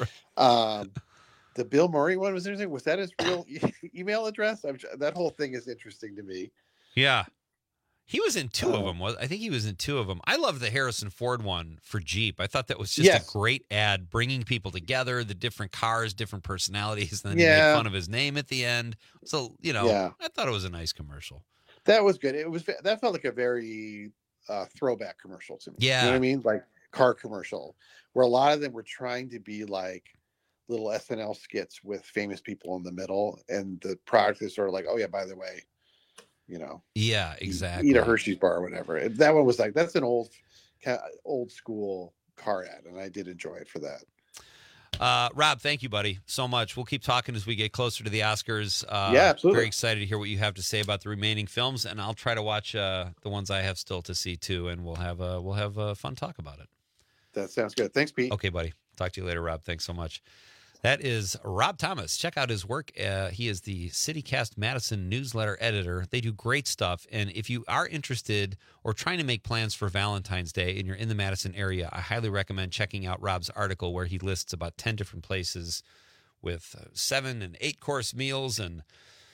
Um, the Bill Murray one was interesting. Was that his real e- email address? I'm, that whole thing is interesting to me. Yeah. He was in two Uh, of them. Was I think he was in two of them. I love the Harrison Ford one for Jeep. I thought that was just Yes. a great ad, bringing people together, the different cars, different personalities, and then he Yeah. made fun of his name at the end. So, you know, Yeah. I thought it was a nice commercial. That was good. It was, that felt like a very uh, throwback commercial to me. You know Yeah. what I mean? Like car commercial, where a lot of them were trying to be like little S N L skits with famous people in the middle. And the product is sort of like, oh yeah, by the way, you know, Yeah, exactly. eat a Hershey's bar or whatever. And that one was like, that's an old, ca- old school car ad. And I did enjoy it for that. Uh, Rob, thank you, buddy, so much. We'll keep talking as we get closer to the Oscars. Uh, Yeah, absolutely. Very excited to hear what you have to say about the remaining films, and I'll try to watch uh, the ones I have still to see too, and we'll have a we'll have a fun talk about it. That sounds good. Thanks, Pete. Okay, buddy. Talk to you later, Rob. Thanks so much. That is Rob Thomas. Check out his work. Uh, he is the CityCast Madison newsletter editor. They do great stuff. And if you are interested or trying to make plans for Valentine's Day and you're in the Madison area, I highly recommend checking out Rob's article where he lists about ten different places with uh, seven and eight course meals and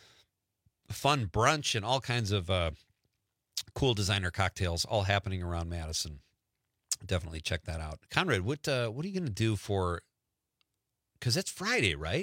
fun brunch and all kinds of uh, cool designer cocktails all happening around Madison. Definitely check that out. Conrad, what uh, what are you going to do for... Because it's Friday, right?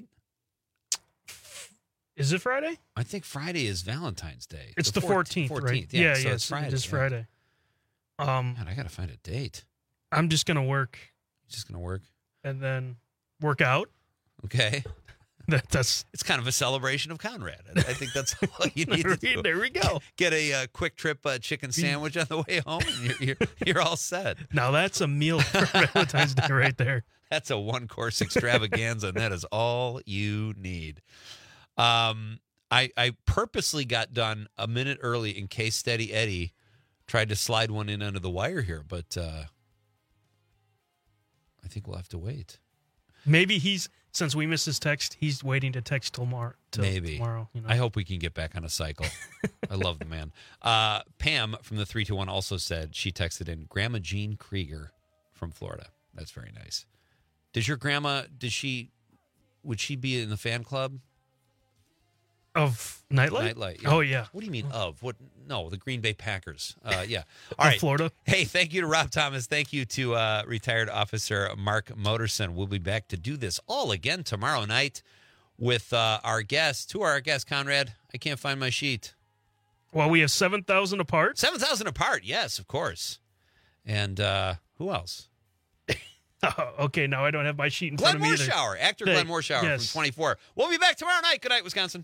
Is it Friday? I think Friday is Valentine's Day. It's the fourteenth, right? fourteenth, Yeah, so yeah, it's Friday. it is yeah. Friday. Um, Man, I got to find a date. I'm just gonna work Just going to work. and then work out. Okay. That, that's It's kind of a celebration of Conrad. I I think that's all you need to do. There we go. Get a uh, quick trip uh, chicken sandwich on the way home, and you're, you're, you're all set. Now that's a meal for Valentine's Day right there. That's a one-course extravaganza, and that is all you need. Um, I, I purposely got done a minute early in case Steady Eddie tried to slide one in under the wire here, but uh, I think we'll have to wait. Maybe he's since we missed his text, he's waiting to text tomorrow. Till Maybe. tomorrow. You know? I hope we can get back on a cycle. I love the man. Uh, Pam from the three two one also said she texted in Grandma Jean Krieger from Florida. That's very nice. Does your grandma, does she, would she be in the fan club? Of Nightlight? Nightlight. Oh, yeah. What do you mean of? What? No, the Green Bay Packers. Uh, yeah. Of All right. Florida. Hey, thank you to Rob Thomas. Thank you to uh, retired officer Mark Moterson. We'll be back to do this all again tomorrow night with uh, our guests. Who are our guests, Conrad? I can't find my sheet. Well, we have seven thousand apart. seven thousand apart. Yes, of course. And uh, who else? Oh, okay, now I don't have my sheet in Glenn front of me either. Morshower, actor Thank- Glenn Morshower yes. from twenty-four. We'll be back tomorrow night. Good night, Wisconsin.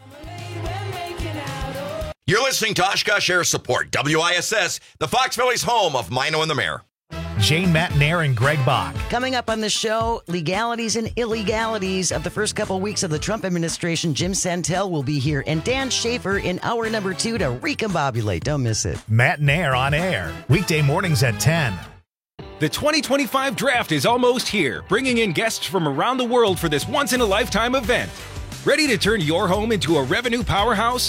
You're listening to Oshkosh Air Support, W I S S, the Fox Valley's home of Mino and the Mayor. Jane Matnair and Greg Bach. Coming up on the show, legalities and illegalities of the first couple weeks of the Trump administration. Jim Santel will be here, and Dan Schaefer in hour number two to recombobulate. Don't miss it. Matnair on air. Weekday mornings at ten. The twenty twenty-five draft is almost here, bringing in guests from around the world for this once-in-a-lifetime event. Ready to turn your home into a revenue powerhouse?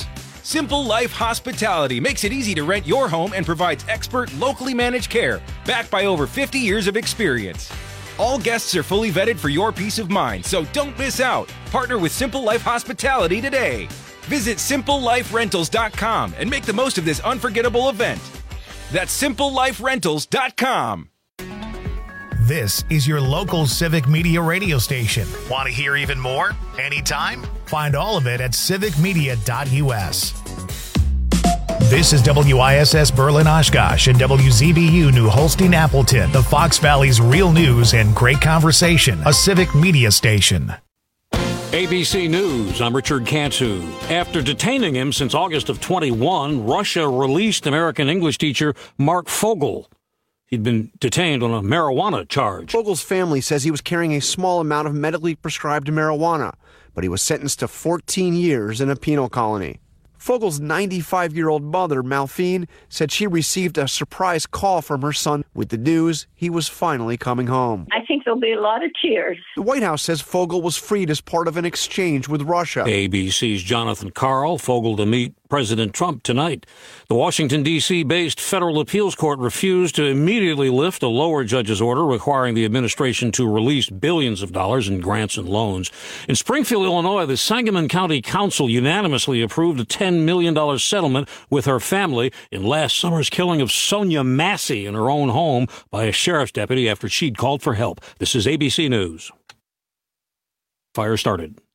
Simple Life Hospitality makes it easy to rent your home and provides expert, locally managed care, backed by over fifty years of experience. All guests are fully vetted for your peace of mind, so don't miss out. Partner with Simple Life Hospitality today. Visit simple life rentals dot com and make the most of this unforgettable event. That's simple life rentals dot com. This is your local Civic Media radio station. Want to hear even more? Anytime? Find all of it at civic media dot u s. This is W I S S Berlin Oshkosh and W Z B U New Holstein Appleton, the Fox Valley's real news and great conversation, a Civic Media station. A B C News, I'm Richard Cantu. After detaining him since August of twenty-one, Russia released American English teacher Mark Fogel. He'd been detained on a marijuana charge. Fogel's family says he was carrying a small amount of medically prescribed marijuana, but he was sentenced to fourteen years in a penal colony. Fogel's ninety-five-year-old mother, Malphine, said she received a surprise call from her son with the news he was finally coming home. I think there'll be a lot of tears. The White House says Fogel was freed as part of an exchange with Russia. A B C's Jonathan Karl, Fogel to meet President Trump tonight. The Washington, D C-based federal appeals court refused to immediately lift a lower judge's order requiring the administration to release billions of dollars in grants and loans. In Springfield, Illinois, the Sangamon County Council unanimously approved a ten million dollars settlement with her family in last summer's killing of Sonia Massey in her own home by a sheriff's deputy after she'd called for help. This is A B C News. Fire started.